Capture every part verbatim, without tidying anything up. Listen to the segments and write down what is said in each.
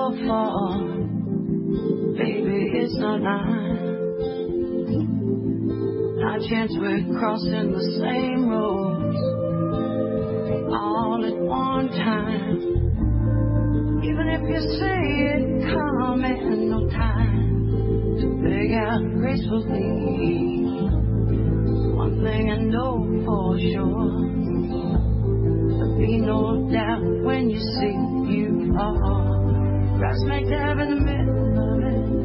so far, baby, it's not mine. Not a chance we're crossing the same roads all at one time. Even if you say it coming, no time to beg out gracefully. One thing I know for sure, there'll be no doubt when you see you are right smack dab in the middle of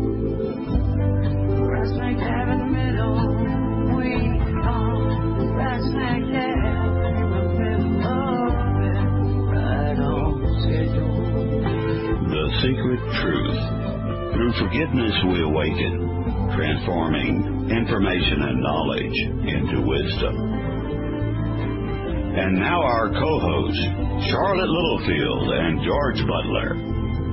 it. Right smack dab in the middle. We are right smack dab in the middle of it. Right on schedule. The Secret Truth. Through forgiveness we awaken, transforming information and knowledge into wisdom. And now our co-hosts, Charlotte Littlefield and George Butler.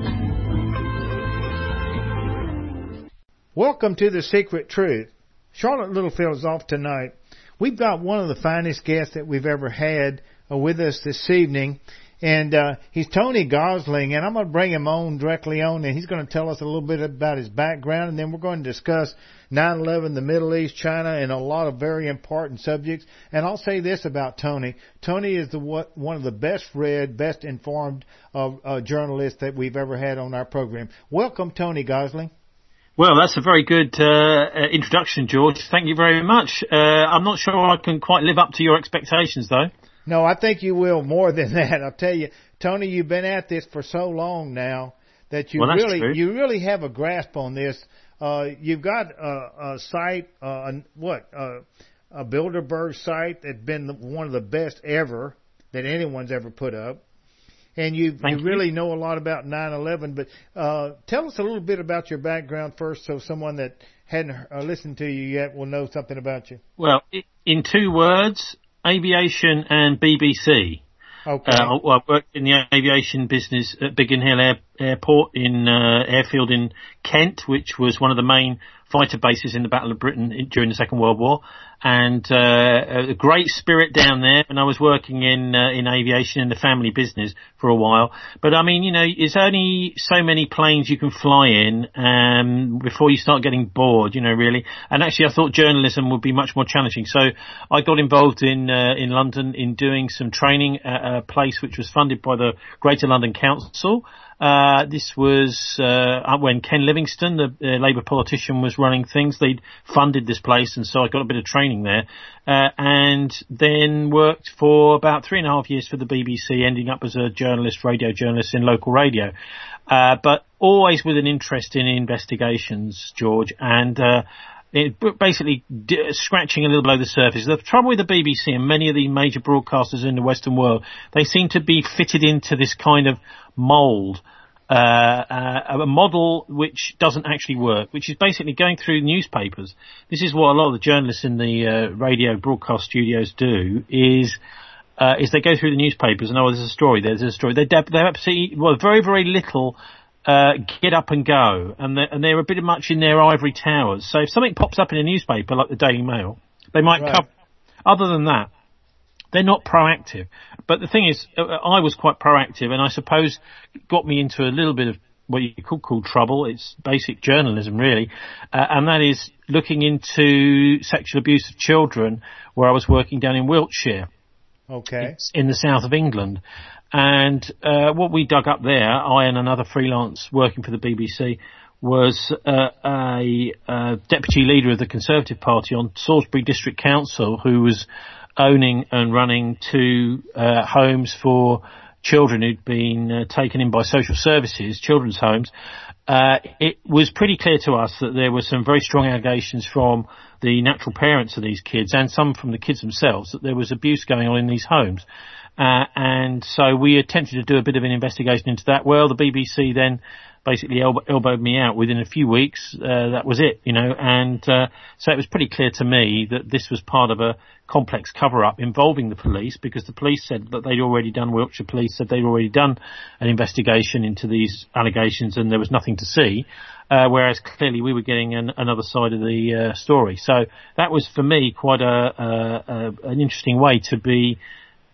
Welcome to The Secret Truth. Charlotte Littlefield is off tonight. We've got one of the finest guests that we've ever had uh, with us this evening. And uh, he's Tony Gosling, and I'm going to bring him on directly on, and he's going to tell us a little bit about his background, and then we're going to discuss nine eleven, the Middle East, China, and a lot of very important subjects. And I'll say this about Tony. Tony is the one of the best read, best informed uh, uh, journalists that we've ever had on our program. Welcome, Tony Gosling. Well, that's a very good uh, introduction, George. Thank you very much. Uh, I'm not sure I can quite live up to your expectations, though. No, I think you will more than that. I'll tell you, Tony, you've been at this for so long now that you well, that's really true. you really have a grasp on this. Uh, you've got a, a site, uh, what, uh, a Bilderberg site that's been one of the best ever that anyone's ever put up. And you, you really know a lot about nine eleven. But uh, tell us a little bit about your background first so someone that hadn't uh, listened to you yet will know something about you. Well, in two words, aviation and B B C. Okay. Uh, I worked in the aviation business at Biggin Hill Air, Airport in uh, Airfield in Kent, which was one of the main fighter bases in the Battle of Britain in, during the Second World War. And uh, a great spirit down there. And I was working in uh, in aviation in the family business for a while. But I mean, you know, it's only so many planes you can fly in um, before you start getting bored, you know, really. And actually, I thought journalism would be much more challenging. So I got involved in uh, in London in doing some training at a place which was funded by the Greater London Council. Uh, this was, uh, when Ken Livingstone, the uh, Labour politician, was running things. They'd funded this place, and so I got a bit of training there. Uh, and then worked for about three and a half years for the B B C, ending up as a journalist, radio journalist in local radio. Uh, but always with an interest in investigations, George, and, uh, It basically d- scratching a little below the surface. The trouble with the B B C and many of the major broadcasters in the Western world, they seem to be fitted into this kind of mould, uh, uh, a model which doesn't actually work, which is basically going through newspapers. This is what a lot of the journalists in the uh, radio broadcast studios do, is uh, is they go through the newspapers and, oh, there's a story, there's a story. They they're absolutely, well, very, very little Uh, get up and go, and they're, and they're a bit much in their ivory towers. So if something pops up in a newspaper like the Daily Mail, they might right. cover. Other than that, they're not proactive. But the thing is, I was quite proactive, and I suppose got me into a little bit of what you could call trouble. It's basic journalism, really, uh, and that is looking into sexual abuse of children, where I was working down in Wiltshire, okay, in the south of England. And uh, what we dug up there, I and another freelance working for the B B C, was uh, a, a deputy leader of the Conservative Party on Salisbury District Council, who was owning and running two uh, homes for children who'd been uh, taken in by social services, children's homes. Uh, it was pretty clear to us that there were some very strong allegations from the natural parents of these kids and some from the kids themselves that there was abuse going on in these homes. Uh, and so we attempted to do a bit of an investigation into that. Well, the B B C then basically elbow- elbowed me out within a few weeks. Uh, that was it, you know, and uh, so it was pretty clear to me that this was part of a complex cover-up involving the police, because the police said that they'd already done, Wiltshire Police said they'd already done an investigation into these allegations and there was nothing to see. Uh, whereas clearly we were getting an, another side of the uh, story. So that was for me quite a, a, a an interesting way to be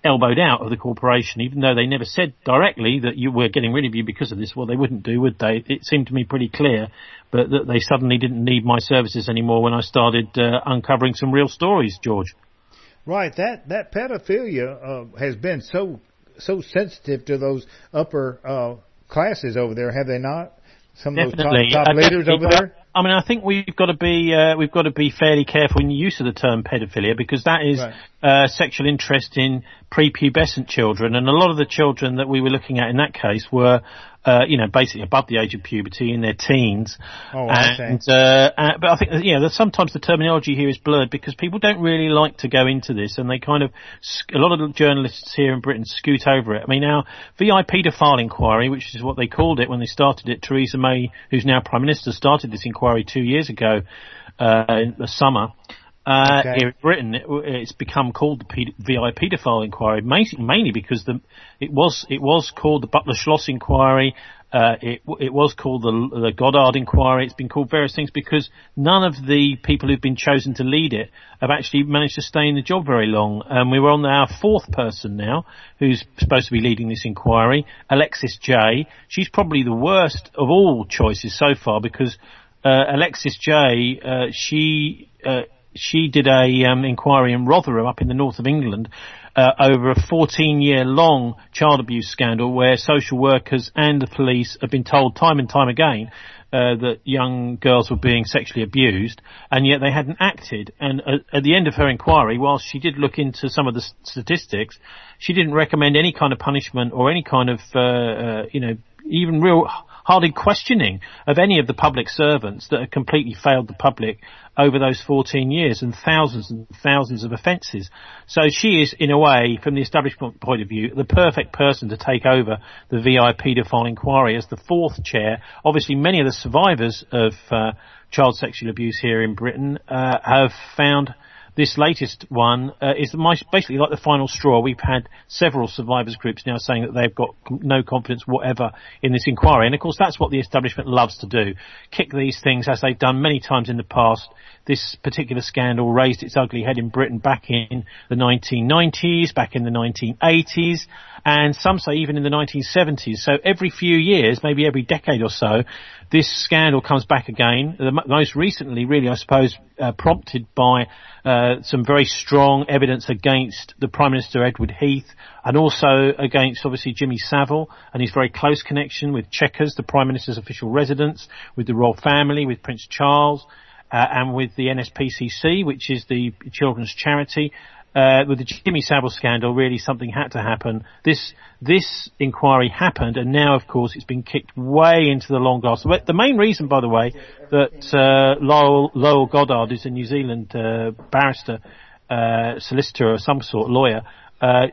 elbowed out of the corporation, even though they never said directly that you were getting rid of you because of this. Well, they wouldn't do, would they? It seemed to me pretty clear, but that they suddenly didn't need my services anymore when I started uh, uncovering some real stories, George. Right. That that pedophilia uh, has been so so sensitive to those upper uh, classes over there, have they not? Some of Definitely. those top, top uh, leaders over there. I mean, I think we've got to be uh, we've got to be fairly careful in the use of the term paedophilia, because that is Right. uh, sexual interest in prepubescent children, and a lot of the children that we were looking at in that case were, uh, you know, basically above the age of puberty, in their teens. Oh, and, okay. uh, uh, but I think, you know, that sometimes the terminology here is blurred because people don't really like to go into this, and they kind of, a lot of the journalists here in Britain scoot over it. I mean, our V I paedophile inquiry, which is what they called it when they started it, Theresa May, who's now Prime Minister, started this inquiry two years ago, uh, in the summer. Uh, Okay. here in Britain, it, it's become called the P- V I paedophile inquiry, mainly, mainly because the, it was it was called the Butler Schloss inquiry. Uh, it it was called the, the Goddard inquiry. It's been called various things because none of the people who've been chosen to lead it have actually managed to stay in the job very long. Um, we were on our fourth person now who's supposed to be leading this inquiry, Alexis Jay. She's probably the worst of all choices so far because uh, Alexis Jay, uh, she. Uh, She did a um, inquiry in Rotherham up in the north of England uh, over a fourteen-year-long child abuse scandal where social workers and the police have been told time and time again uh, that young girls were being sexually abused, and yet they hadn't acted. And uh, at the end of her inquiry, whilst she did look into some of the statistics, she didn't recommend any kind of punishment or any kind of, uh, uh, you know, even real hardly questioning of any of the public servants that had completely failed the public over those fourteen years and thousands and thousands of offences. So she is, in a way, from the establishment point of view, the perfect person to take over the V I paedophile inquiry as the fourth chair. Obviously, many of the survivors of uh, child sexual abuse here in Britain uh, have found this latest one uh, is the, basically like the final straw. We've had several survivors groups now saying that they've got no confidence whatever in this inquiry. And of course, that's what the establishment loves to do. Kick these things, as they've done many times in the past. This particular scandal raised its ugly head in Britain back in the nineteen nineties, back in the nineteen eighties, and some say even in the nineteen seventies. So every few years, maybe every decade or so, this scandal comes back again. The most recently, really, I suppose, uh, prompted by uh, some very strong evidence against the Prime Minister, Edward Heath, and also against, obviously, Jimmy Savile and his very close connection with Chequers, the Prime Minister's official residence, with the royal family, with Prince Charles, uh, and with the N S P C C, which is the children's charity. Uh, with the Jimmy Savile scandal, really something had to happen. This this inquiry happened, and now, of course, it's been kicked way into the long grass. The main reason, by the way, that uh, Lowell, Lowell Goddard is a New Zealand uh, barrister, uh, solicitor or some sort, lawyer, uh,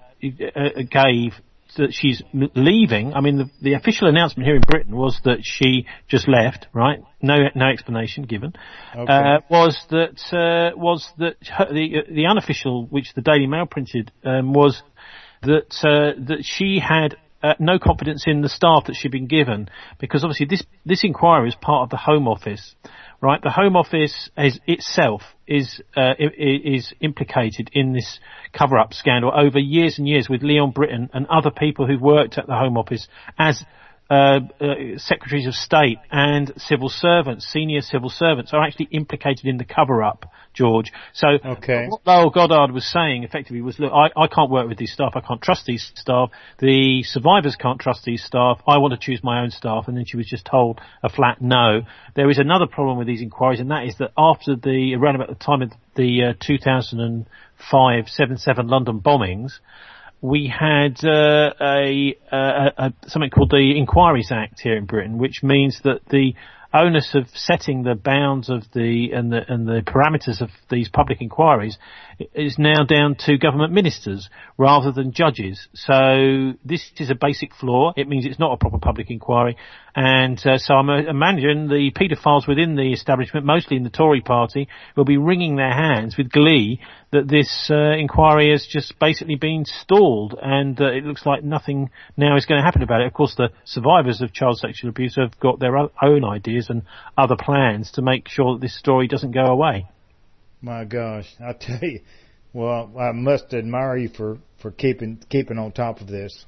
gave that she's leaving. I mean, the, the official announcement here in Britain was that she just left, right? No, no explanation given. Okay. Uh, was that, uh, was that her, the, the unofficial, which the Daily Mail printed, um, was that, uh, that she had Uh, no confidence in the staff that she'd been given, because obviously this this inquiry is part of the Home Office, right? The Home Office is, itself is uh, is implicated in this cover-up scandal over years and years with Leon Britton and other people who've worked at the Home Office as uh, uh, secretaries of state and civil servants, senior civil servants, are actually implicated in the cover-up, George. So okay. what Lowell Goddard was saying effectively was, look, I, I can't work with these staff. I can't trust these staff. The survivors can't trust these staff. I want to choose my own staff. And then she was just told a flat no. There is another problem with these inquiries, and that is that after the, around about the time of the uh, two thousand five seven seven London bombings, we had uh, a, a, a something called the Inquiries Act here in Britain, which means that the onus of setting the bounds of the and the and the parameters of these public inquiries is now down to government ministers rather than judges. So this is a basic flaw. It means it's not a proper public inquiry. And uh, so I'm imagining the paedophiles within the establishment, mostly in the Tory party, will be wringing their hands with glee that this uh, inquiry has just basically been stalled, and uh, it looks like nothing now is going to happen about it. Of course, the survivors of child sexual abuse have got their own ideas and other plans to make sure that this story doesn't go away. My gosh, I tell you, Well, I must admire you for, for keeping keeping on top of this.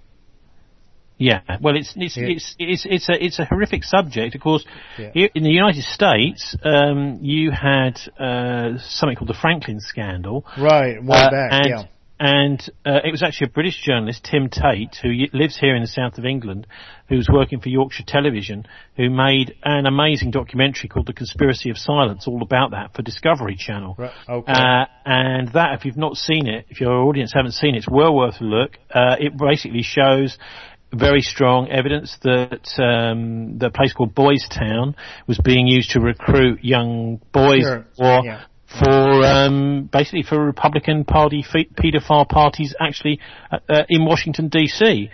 Yeah, well, it's it's Yeah. it's it's it's a it's a horrific subject. Of course, Yeah. here in the United States, um, you had uh, something called the Franklin scandal. Right, way Uh, back, and, yeah. And uh, it was actually a British journalist, Tim Tate, who y- lives here in the south of England, who was working for Yorkshire Television, who made an amazing documentary called The Conspiracy of Silence, all about that, for Discovery Channel. Right, okay. Uh, and that, if you've not seen it, if your audience haven't seen it, it's well worth a look. Uh, it basically shows very strong evidence that um, the place called Boys Town was being used to recruit young boys Sure, for yeah. for um, basically for Republican Party fe- paedophile parties actually uh, uh, in Washington D C.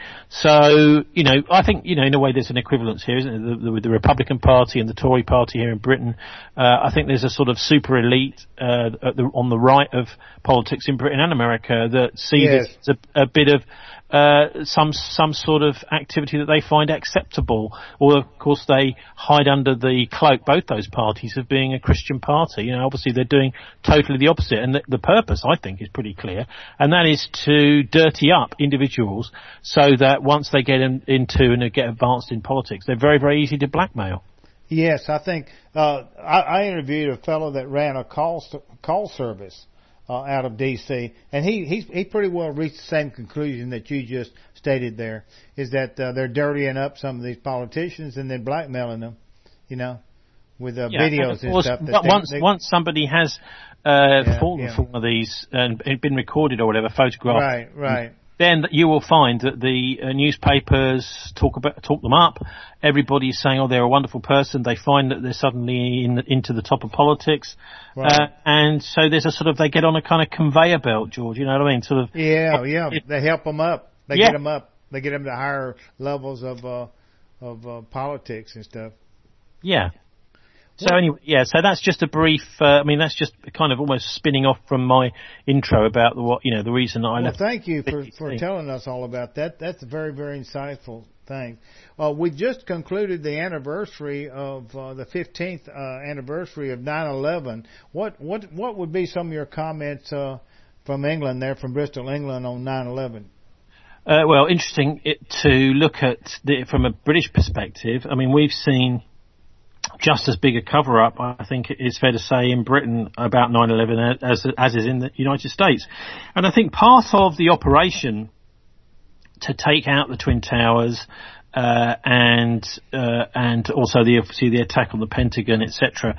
So you know, I think you know in a way there's an equivalence here, isn't it? The, the, with the Republican Party and the Tory Party here in Britain, uh, I think there's a sort of super elite uh, at the, on the right of politics in Britain and America that see Yes. this as a, a bit of uh, some some sort of activity that they find acceptable, or of course they hide under the cloak, both those parties, of being a Christian party. You know, obviously they're doing totally the opposite, and the, the purpose, I think, is pretty clear, and that is to dirty up individuals so that once they get in, into and get advanced in politics, they're very, very easy to blackmail. Yes, I think uh, I, I interviewed a fellow that ran a call call service uh, out of D C, and he he he pretty well reached the same conclusion that you just stated. There is that uh, they're dirtying up some of these politicians and then blackmailing them, you know, with uh, Yeah, videos and, and course, stuff. That but they, once they, once somebody has uh, Yeah, fallen yeah. for one of these and and been recorded or whatever, photographed, right, right. then you will find that the uh, newspapers talk about talk them up. Everybody's saying, "Oh, they're a wonderful person." They find that they're suddenly in, into the top of politics, Right. uh, and so there's a sort of they get on a kind of conveyor belt, George. You know what I mean? Sort of. Yeah, yeah. They help them up. They Yeah. get them up. They get them to higher levels of uh, of uh, politics and stuff. Yeah. So anyway, yeah. So that's just a brief. Uh, I mean, that's just kind of almost spinning off from my intro about the what you know the reason that I Well, left. thank you for, the for thing. telling us all about that. That's a very, very insightful thing. Uh, we just concluded the anniversary of uh, the fifteenth uh, anniversary of nine eleven. What what what would be some of your comments uh, from England there, from Bristol, England, on nine eleven? Uh, well, interesting it, to look at the, from a British perspective. I mean, we've seen just as big a cover-up, I think it's fair to say, in Britain about nine eleven as as is in the United States. And I think part of the operation to take out the Twin Towers uh, and uh, and also the obviously the attack on the Pentagon, et cetera,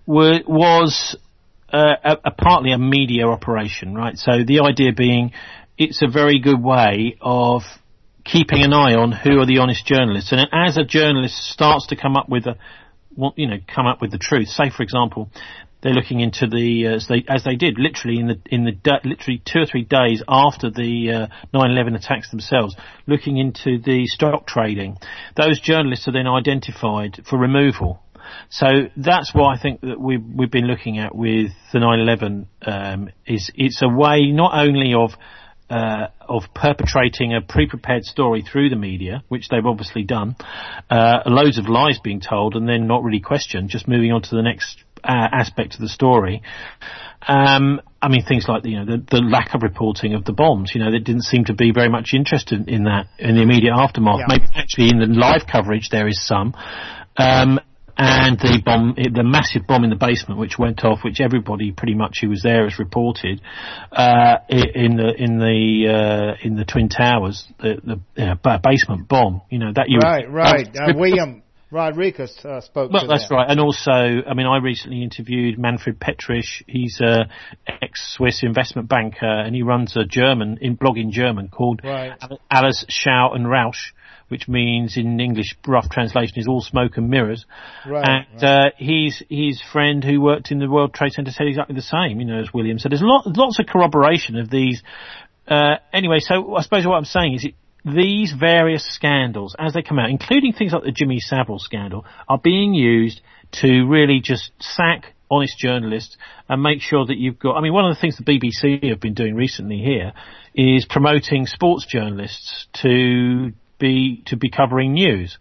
was uh, a, a partly a media operation, right? So the idea being, it's a very good way of keeping an eye on who are the honest journalists, and as a journalist starts to come up with a you know, come up with the truth. Say, for example, they're looking into the, uh, as they, as they did, literally in the, in the, da- literally two or three days after the, uh, nine eleven attacks themselves, looking into the stock trading. Those journalists are then identified for removal. So that's what I think that we've, we've been looking at with the nine eleven, um, is it's a way not only of, Uh, of perpetrating a pre-prepared story through the media, which they've obviously done, uh, loads of lies being told and then not really questioned, just moving on to the next uh, aspect of the story. Um, I mean, things like, you know, the, the lack of reporting of the bombs, you know, they didn't seem to be very much interested in that in the immediate aftermath. Yeah. Maybe actually in the live coverage there is some. Um, And the bomb, the massive bomb in the basement, which went off, which everybody pretty much who was there has reported, uh, in the in the uh, in the Twin Towers, the, the you know, basement bomb. You know that you Right, right. Uh, William Rodriguez uh, spoke. Well, to that's that. right. And also, I mean, I recently interviewed Manfred Petrisch. He's a ex-Swiss investment banker, and he runs a German in blog in German called Right. Alles Schau und Rausch, which means in English, rough translation, is all smoke and mirrors. Right, And uh, he's his friend who worked in the World Trade Center said exactly the same, you know, as William. So there's lot, lots of corroboration of these. Uh, anyway, so I suppose what I'm saying is it, these various scandals, as they come out, including things like the Jimmy Savile scandal, are being used to really just sack honest journalists and make sure that you've got, I mean, one of the things the B B C have been doing recently here is promoting sports journalists to be to be covering news.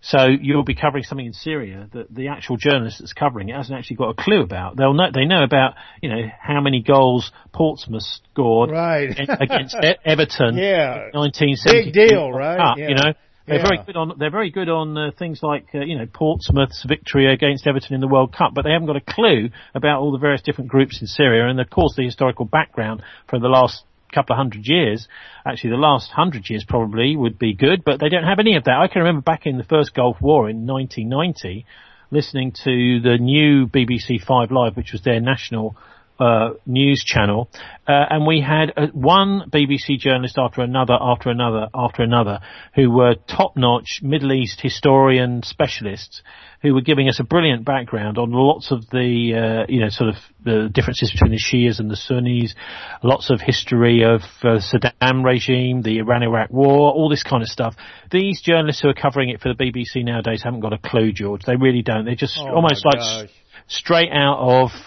So you'll be covering something in Syria that the actual journalist that's covering it hasn't actually got a clue about. They'll know, they know about, you know, how many goals Portsmouth scored right. against e- Everton yeah. in nineteen seventy. Big deal, right? Cup, yeah. You know, they're yeah. very good on, they're very good on uh, things like, uh, you know, Portsmouth's victory against Everton in the World Cup, but they haven't got a clue about all the various different groups in Syria and, of course, the historical background for the last couple of hundred years. Actually, the last hundred years probably would be good, but they don't have any of that. I can remember back in the first Gulf War in nineteen ninety, listening to the new B B C Five Live, which was their national uh, news channel, uh, and we had uh, one B B C journalist after another, after another, after another, who were top-notch Middle East historian specialists who were giving us a brilliant background on lots of the, uh, you know, sort of the differences between the Shias and the Sunnis, lots of history of uh, Saddam regime, the Iran-Iraq war, all this kind of stuff. These journalists who are covering it for the B B C nowadays haven't got a clue, George. They really don't. They're just oh almost like s- straight out of uh,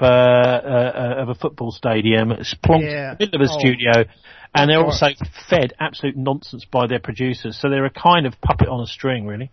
uh, of a football stadium, plonked yeah. in the middle of a oh. studio, and they're also fed absolute nonsense by their producers. So they're a kind of puppet on a string, really.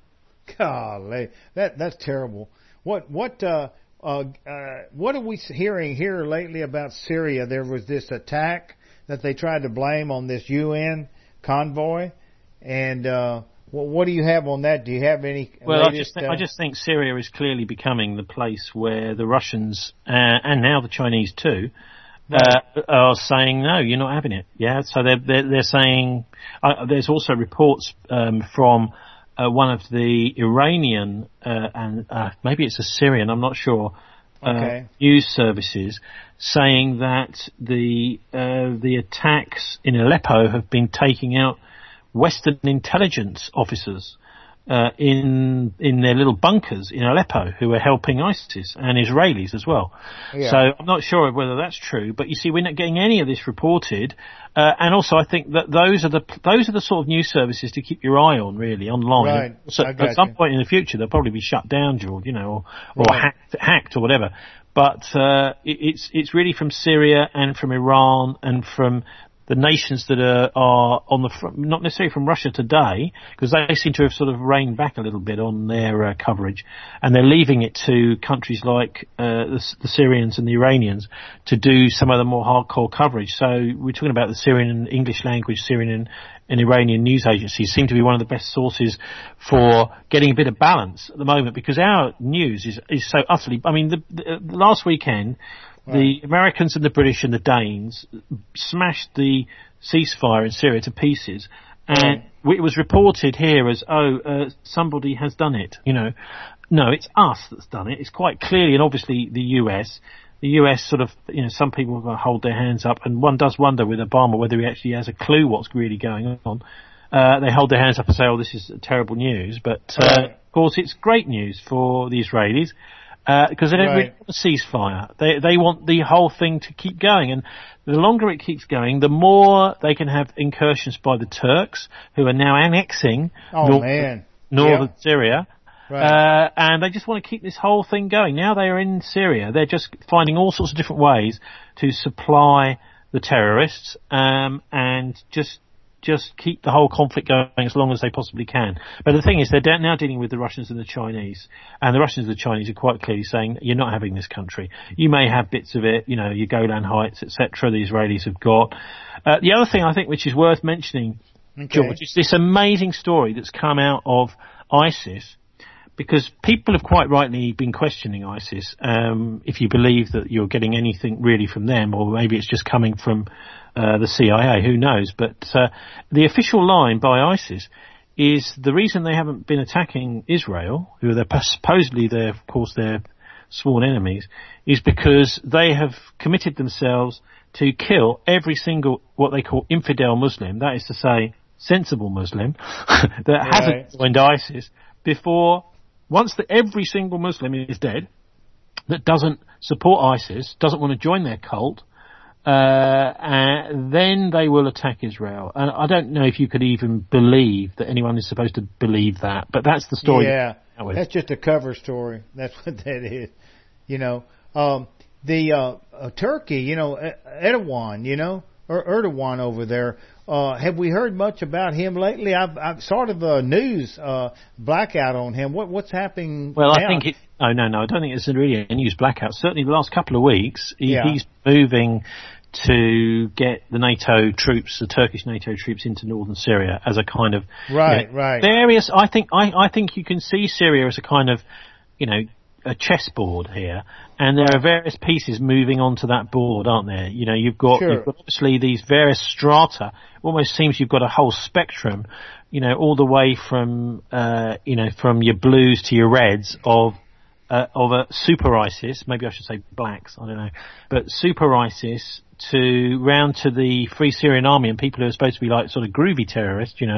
Golly, that that's terrible. What what uh, uh, uh, what are we hearing here lately about Syria? There was this attack that they tried to blame on this U N convoy, and uh, what, what do you have on that? Do you have any? Well, latest, I just th- uh, I just think Syria is clearly becoming the place where the Russians uh, and now the Chinese too. Uh, are saying no, you're not having it. Yeah, so they're they're, they're saying. Uh, there's also reports um, from. Uh, one of the Iranian uh, and uh, maybe it's a Syrian, I'm not sure, uh, okay. news services saying that the uh, the attacks in Aleppo have been taking out Western intelligence officers uh, in in their little bunkers in Aleppo who are helping ISIS and Israelis as well. Yeah. So I'm not sure whether that's true, but you see, we're not getting any of this reported. Uh, and also, I think that those are the those are the sort of news services to keep your eye on, really, online. Right. So I got at some you. point in the future, they'll probably be shut down, George, you know, or, or Right. hacked, hacked or whatever. But uh, it, it's it's really from Syria and from Iran and from the nations that are, are on the front, not necessarily from Russia today, because they seem to have sort of reined back a little bit on their uh, coverage, and they're leaving it to countries like uh, the, the Syrians and the Iranians to do some of the more hardcore coverage. So we're talking about the Syrian and English language, Syrian and, and Iranian news agencies seem to be one of the best sources for getting a bit of balance at the moment, because our news is, is so utterly, I mean, the, the, the last weekend, Right. the Americans and the British and the Danes smashed the ceasefire in Syria to pieces, and right. it was reported here as, oh, uh, somebody has done it. You know, no, it's us that's done it. It's quite clearly and obviously the U S. The U S sort of, you know, some people are going to hold their hands up, and one does wonder with Obama whether he actually has a clue what's really going on. Uh, they hold their hands up and say, oh, this is terrible news, but uh, right. of course it's great news for the Israelis. Because uh, they don't right. really want a ceasefire. They they want the whole thing to keep going, and the longer it keeps going, the more they can have incursions by the Turks, who are now annexing oh, north, man. northern yep. Syria. Right. Uh, and they just want to keep this whole thing going. Now they are in Syria. They're just finding all sorts of different ways to supply the terrorists um, and just just keep the whole conflict going as long as they possibly can. But the thing is, they're now dealing with the Russians and the Chinese, and the Russians and the Chinese are quite clearly saying, you're not having this country. You may have bits of it, you know, your Golan Heights, et cetera, the Israelis have got. Uh, the other thing I think which is worth mentioning, okay. George, is this amazing story that's come out of ISIS, because people have quite rightly been questioning ISIS, um, if you believe that you're getting anything really from them, or maybe it's just coming from uh, the C I A, who knows. But uh, the official line by ISIS is the reason they haven't been attacking Israel, who are their, supposedly, they're, of course, their sworn enemies, is because they have committed themselves to kill every single, what they call infidel Muslim, that is to say, sensible Muslim, that right. hasn't joined ISIS, before... Once the, every single Muslim is dead that doesn't support ISIS, doesn't want to join their cult, uh, and then they will attack Israel. And I don't know if you could even believe that anyone is supposed to believe that, but that's the story. Yeah, that's just a cover story. That's what that is. You know, um, the uh, uh, Turkey, you know, Erdogan, you know, er- Erdogan over there. Uh, have we heard much about him lately? I've, I've sort of a news uh, blackout on him. What, what's happening Well, now? I think it. Oh no, no, I don't think it's really a news blackout. Certainly, the last couple of weeks, he, Yeah. he's moving to get the NATO troops, the Turkish NATO troops, into northern Syria as a kind of Right, you know, right. various. I think I, I think you can see Syria as a kind of, you know, a chessboard here, and there are various pieces moving onto that board, aren't there? You know, you've got, Sure. you've got obviously these various strata. Almost seems you've got a whole spectrum, you know, all the way from, uh, you know, from your blues to your reds of, uh, of a super ISIS, maybe I should say blacks, I don't know, but super ISIS to round to the Free Syrian Army and people who are supposed to be like sort of groovy terrorists, you know,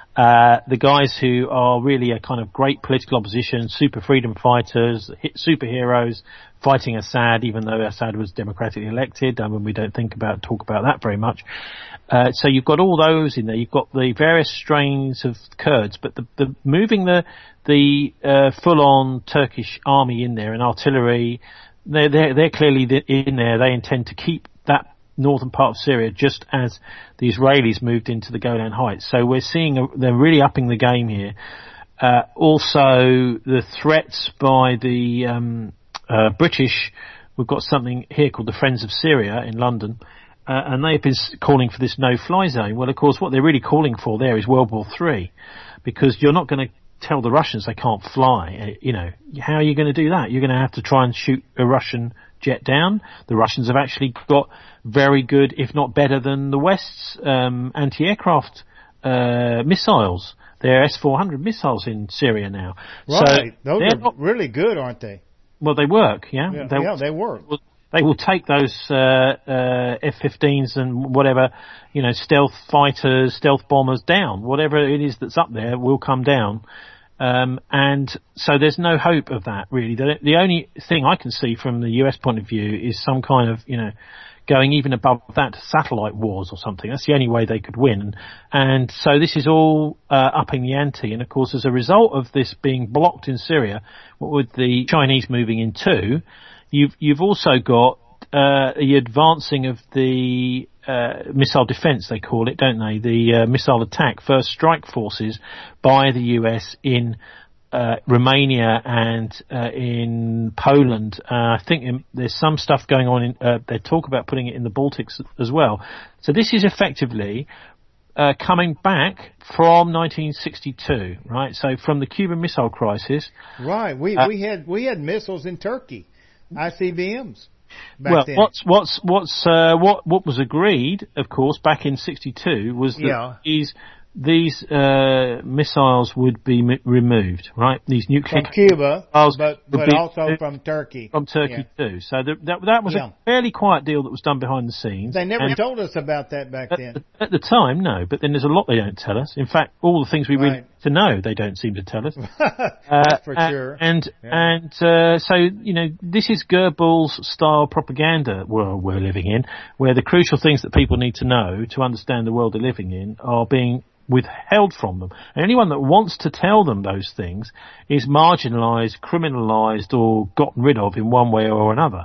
Uh, the guys who are really a kind of great political opposition, super freedom fighters, hit superheroes, fighting Assad, even though Assad was democratically elected. I mean, we don't think about, talk about that very much. Uh, so you've got all those in there. You've got the various strains of Kurds, but the, the moving the, the, uh, full-on Turkish army in there and artillery, they're, they're, they're clearly in there. They intend to keep that northern part of Syria, just as the Israelis moved into the Golan Heights. So we're seeing a, they're really upping the game here. Uh, also, the threats by the um, uh, British, we've got something here called the Friends of Syria in London, uh, and they've been calling for this no-fly zone. Well, of course, what they're really calling for there is World War Three, because you're not going to tell the Russians they can't fly. You know, how are you going to do that? You're going to have to try and shoot a Russian jet down. The Russians have actually got very good, if not better than the West's um, anti-aircraft uh, missiles. They're S four hundred missiles in Syria now. Right. So those are not, really good, aren't they? well, they work, yeah? Yeah, they, yeah, they work. They will take those uh, uh, F fifteens and whatever, you know, stealth fighters, stealth bombers down. Whatever it is that's up there will come down. Um, and so there's no hope of that, really. The, the only thing I can see from the U S point of view is some kind of, you know, going even above that to satellite wars or something. That's the only way they could win. And so this is all uh, upping the ante. And of course, as a result of this being blocked in Syria, what with the Chinese moving in too, you've you've also got uh, the advancing of the uh, missile defense, they call it, don't they? The uh, missile attack, first strike forces by the U S in uh, Romania and uh, in Poland. Uh, I think in, there's some stuff going on in, uh, they talk about putting it in the Baltics as well. So this is effectively uh, coming back from nineteen sixty-two, right? So from the Cuban Missile Crisis. Right. We, uh, we had, we had missiles in Turkey, I C B Ms. Back well, then. what's what's what's uh, what what was agreed, of course, back in sixty-two was that yeah. these these uh, missiles would be m- removed, right? These nuclear from Cuba, missiles but but also from Turkey. From Turkey yeah. too. So the, that that was yeah. a fairly quiet deal that was done behind the scenes. They never and told us about that back at, then. At the time, no. But then there's a lot they don't tell us. In fact, all the things we right. really need to know, they don't seem to tell us. That's uh, for sure. And yeah. and uh, so you know, this is Goebbels style propaganda world we're living in, where the crucial things that people need to know to understand the world they're living in are being withheld from them. And anyone that wants to tell them those things is marginalised, criminalised, or gotten rid of in one way or another.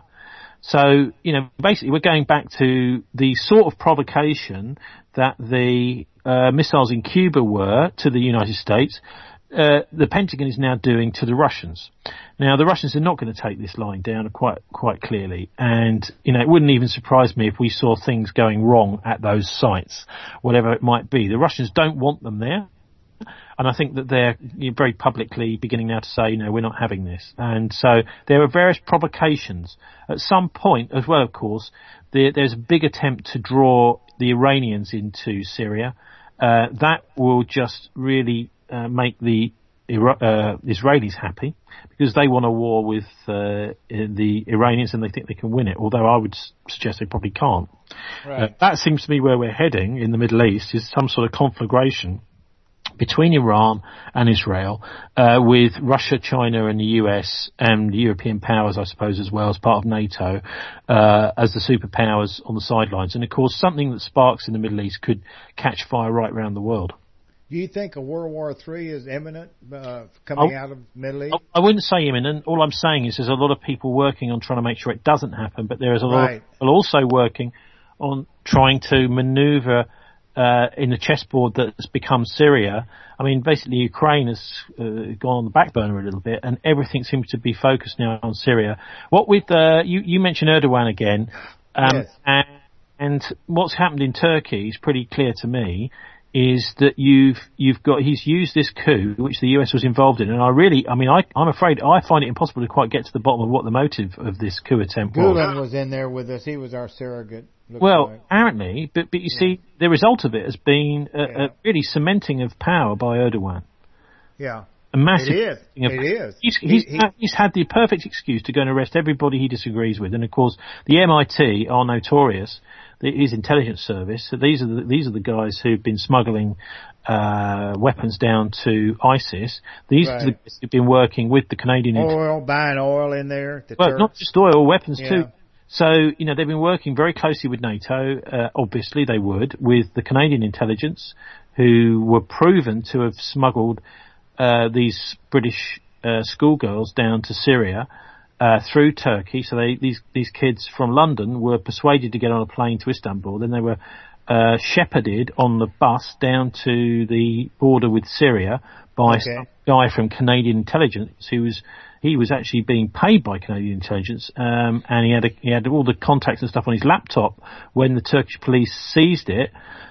So, you know, basically we're going back to the sort of provocation that the uh, missiles in Cuba were to the United States, uh, the Pentagon is now doing to the Russians. Now, the Russians are not going to take this line down quite quite clearly, and you know it wouldn't even surprise me if we saw things going wrong at those sites, whatever it might be. The Russians don't want them there, and I think that they're you know, very publicly beginning now to say, you know, we're not having this. And so there are various provocations. At some point, as well, of course, there, there's a big attempt to draw the Iranians into Syria. Uh, that will just really uh, make the Uh, Israelis happy because they want a war with uh, the Iranians and they think they can win it, although I would suggest they probably can't. Right. Uh, that seems to be where we're heading in the Middle East, is some sort of conflagration between Iran and Israel, uh, with Russia, China and the U S and the European powers, I suppose, as well as part of NATO, uh, as the superpowers on the sidelines. And of course, something that sparks in the Middle East could catch fire right around the world. Do you think a World War Three is imminent, uh, coming I, out of the Middle East? I wouldn't say imminent. All I'm saying is there's a lot of people working on trying to make sure it doesn't happen, but there is a lot right. of people also working on trying to maneuver uh, in the chessboard that's become Syria. I mean, basically Ukraine has uh, gone on the back burner a little bit, and everything seems to be focused now on Syria. What with uh, you, you mentioned Erdogan again, um, yes. and, and what's happened in Turkey is pretty clear to me. Is that you've you've got he's used this coup which the U S was involved in, and I really I mean I I'm afraid I find it impossible to quite get to the bottom of what the motive of this coup attempt was. Gulen was in there with us. He was our surrogate. Well, like. apparently, but but you yeah. see, the result of it has been a, yeah. a really cementing of power by Erdogan. Yeah. A massive. It is. Of, it is. He's, he's, he, he, he's had the perfect excuse to go and arrest everybody he disagrees with, and of course, the M I T are notorious. His intelligence service. So these are the, these are the guys who've been smuggling uh, weapons down to ISIS. These right. are the guys who've been working with the Canadian oil, buying oil in there. The well, Turks. Not just oil, weapons yeah. too. So you know they've been working very closely with NATO. Uh, obviously, they would with the Canadian intelligence, who were proven to have smuggled uh, these British uh, schoolgirls down to Syria. Uh, through Turkey, so they, these these kids from London were persuaded to get on a plane to Istanbul. Then they were uh, shepherded on the bus down to the border with Syria by okay. some guy from Canadian intelligence who was he was actually being paid by Canadian intelligence, um, and he had a, he had all the contacts and stuff on his laptop when the Turkish police seized it.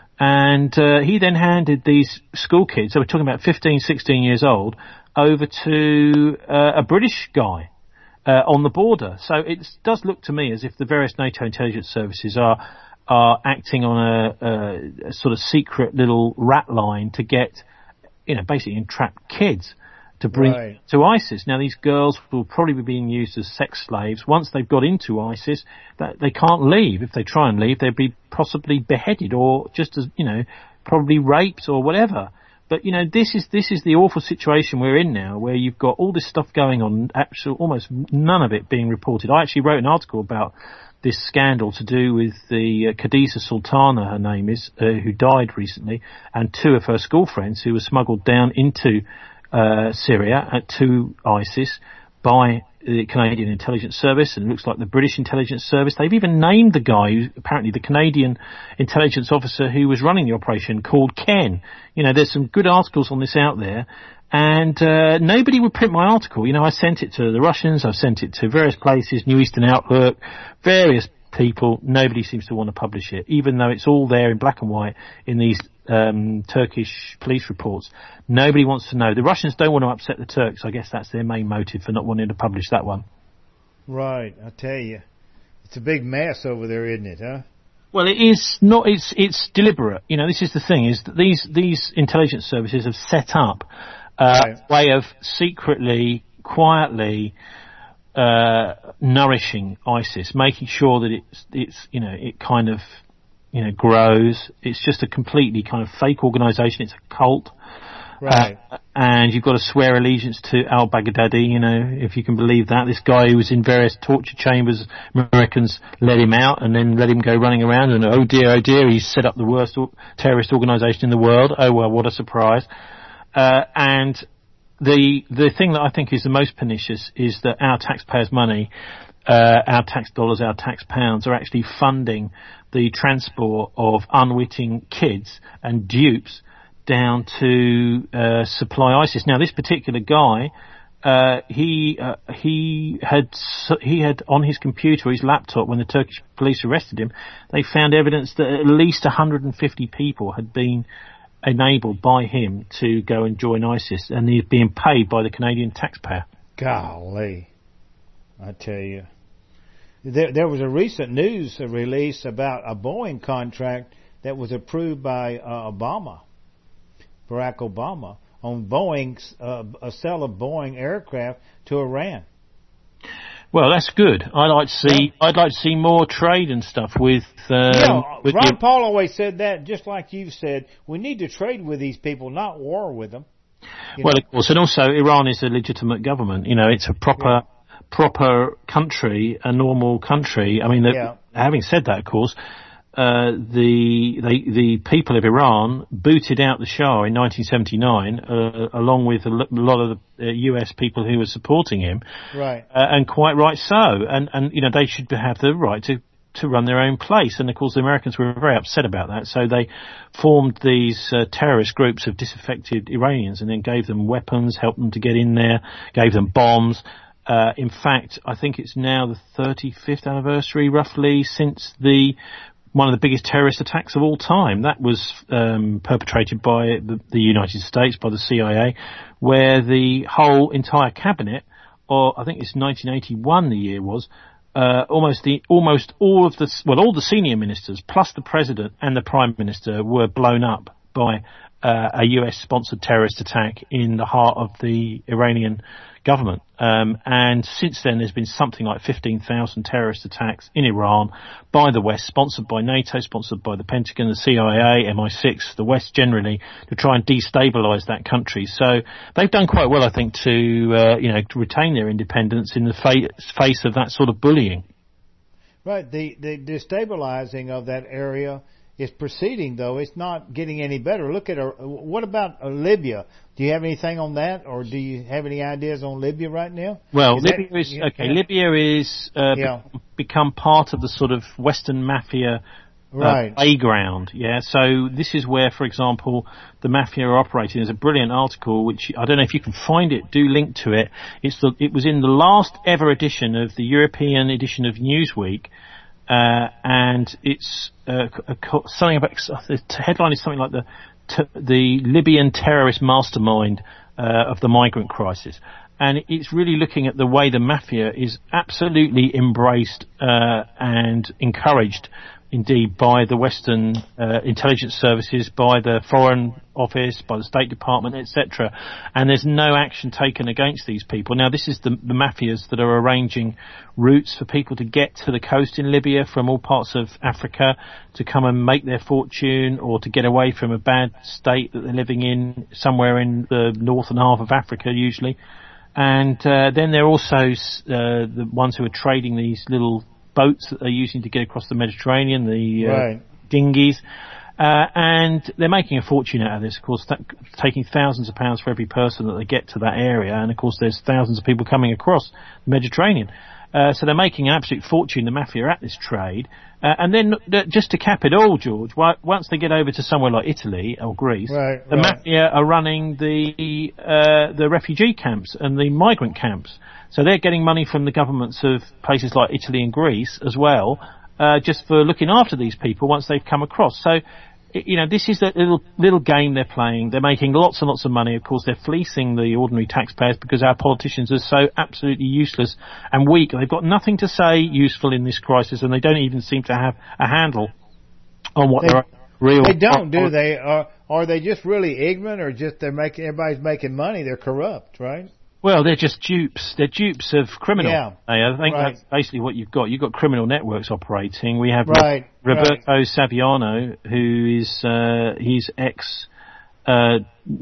And uh, he then handed these school kids, so we're talking about fifteen, sixteen years old, over to uh, a British guy. Uh, on the border. So it does look to me as if the various NATO intelligence services are are acting on a, a, a sort of secret little rat line to get, you know, basically entrap kids to bring right. to ISIS. Now these girls will probably be being used as sex slaves. Once they've got into ISIS, that they can't leave. If they try and leave, they'll be possibly beheaded or just as, you know, probably raped or whatever. But, you know, this is this is the awful situation we're in now, where you've got all this stuff going on, actually almost none of it being reported. I actually wrote an article about this scandal to do with the uh, Khadija Sultana, her name is, uh, who died recently, and two of her school friends who were smuggled down into uh, Syria uh, to ISIS by the Canadian Intelligence Service, and it looks like the British Intelligence Service. They've even named the guy who, apparently the Canadian intelligence officer who was running the operation, called Ken. You know, there's some good articles on this out there, and uh, nobody would print my article. You know, I sent it to the Russians, I've sent it to various places, New Eastern Outlook, various people. Nobody seems to want to publish it, even though it's all there in black and white in these um, Turkish police reports. Nobody wants to know. The Russians don't want to upset the Turks. I guess that's their main motive for not wanting to publish that one. Right, I tell you, it's a big mess over there, isn't it? Huh? Well, it is not. It's it's deliberate. You know, this is the thing: is that these these intelligence services have set up uh, right. a way of secretly, quietly uh, nourishing ISIS, making sure that it's it's you know it kind of you know grows. It's just a completely kind of fake organisation. It's a cult. Right. Uh, and you've got to swear allegiance to al-Baghdadi, you know, if you can believe that. This guy who was in various torture chambers, Americans let him out and then let him go running around, and oh dear, oh dear, he's set up the worst terrorist organisation in the world. Oh well, what a surprise. Uh, and the the thing that I think is the most pernicious is that our taxpayers' money, uh, our tax dollars, our tax pounds are actually funding the transport of unwitting kids and dupes down to uh, supply ISIS. Now, this particular guy, uh, he uh, he had he had on his computer, his laptop, when the Turkish police arrested him, they found evidence that at least one hundred fifty people had been enabled by him to go and join ISIS, and he's being paid by the Canadian taxpayer. Golly, I tell you, there there was a recent news release about a Boeing contract that was approved by uh, Obama. Barack Obama, on Boeing's uh, a sale of Boeing aircraft to Iran. Well, that's good. I'd like to see. Yeah. I'd like to see more trade and stuff with. Um, yeah, with Ron your... Paul always said that, just like you've said. We need to trade with these people, not war with them. Well, know? Of course, and also Iran is a legitimate government. You know, it's a proper, yeah. proper country, a normal country. I mean, yeah. having said that, of course. Uh, the they, the people of Iran booted out the Shah in nineteen seventy-nine, uh, along with a lot of the uh, U S people who were supporting him. Right. Uh, and quite right so. And, and, you know, they should have the right to to run their own place. And of course the Americans were very upset about that, so they formed these uh, terrorist groups of disaffected Iranians and then gave them weapons, helped them to get in there, gave them bombs. Uh, in fact, I think it's now the thirty-fifth anniversary roughly since the one of the biggest terrorist attacks of all time. That was um, perpetrated by the, the United States, by the C I A, where the whole entire cabinet, or I think it's nineteen eighty-one the year was, uh, almost the almost all of the well all the senior ministers plus the president and the prime minister were blown up by uh, a U S sponsored terrorist attack in the heart of the Iranian government. Um, and since then there's been something like fifteen thousand terrorist attacks in Iran by the West, sponsored by NATO, sponsored by the Pentagon, the C I A, M I six, the West generally, to try and destabilise that country. So they've done quite well, I think, to, uh, you know, to retain their independence in the fa- face of that sort of bullying. Right. The, the destabilizing of that area is proceeding, though. It's not getting any better. Look at our, what about uh, Libya? Do you have anything on that, or do you have any ideas on Libya right now? Well, is Libya that, is yeah, okay. yeah. Libya is uh, yeah. be- become part of the sort of Western mafia right. uh, playground. Yeah. So this is where, for example, the mafia are operating. There's a brilliant article which I don't know if you can find it. Do link to it. It's the, it was in the last ever edition of the European edition of Newsweek. Uh, and it's uh, something about the headline is something like the t- the Libyan terrorist mastermind uh, of the migrant crisis, and it's really looking at the way the mafia is absolutely embraced uh, and encouraged, indeed, by the Western uh, intelligence services, by the Foreign Office, by the State Department, et cetera. And there's no action taken against these people. Now, this is the, the mafias that are arranging routes for people to get to the coast in Libya from all parts of Africa to come and make their fortune, or to get away from a bad state that they're living in somewhere in the northern half of Africa, usually. And uh, then they're also uh, the ones who are trading these little boats that they're using to get across the Mediterranean, the uh, right. dinghies, uh, and they're making a fortune out of this, of course, th- taking thousands of pounds for every person that they get to that area, and of course there's thousands of people coming across the Mediterranean. Uh, so they're making an absolute fortune, the mafia, at this trade. Uh, and then, uh, just to cap it all, George, wh- once they get over to somewhere like Italy or Greece, right, the right. mafia are running the uh, the refugee camps and the migrant camps. So they're getting money from the governments of places like Italy and Greece as well, uh, just for looking after these people once they've come across. So, you know, this is a little little game they're playing. They're making lots and lots of money. Of course, they're fleecing the ordinary taxpayers because our politicians are so absolutely useless and weak. They've got nothing to say useful in this crisis, and they don't even seem to have a handle on what they, their real... They don't, do they? Are, are they just really ignorant, or just they're making, everybody's making money? They're corrupt, right? Well, they're just dupes. They're dupes of criminal. Yeah. I think right. that's basically what you've got. You've got criminal networks operating. We have right. Roberto right. Saviano, who is uh, he's ex uh,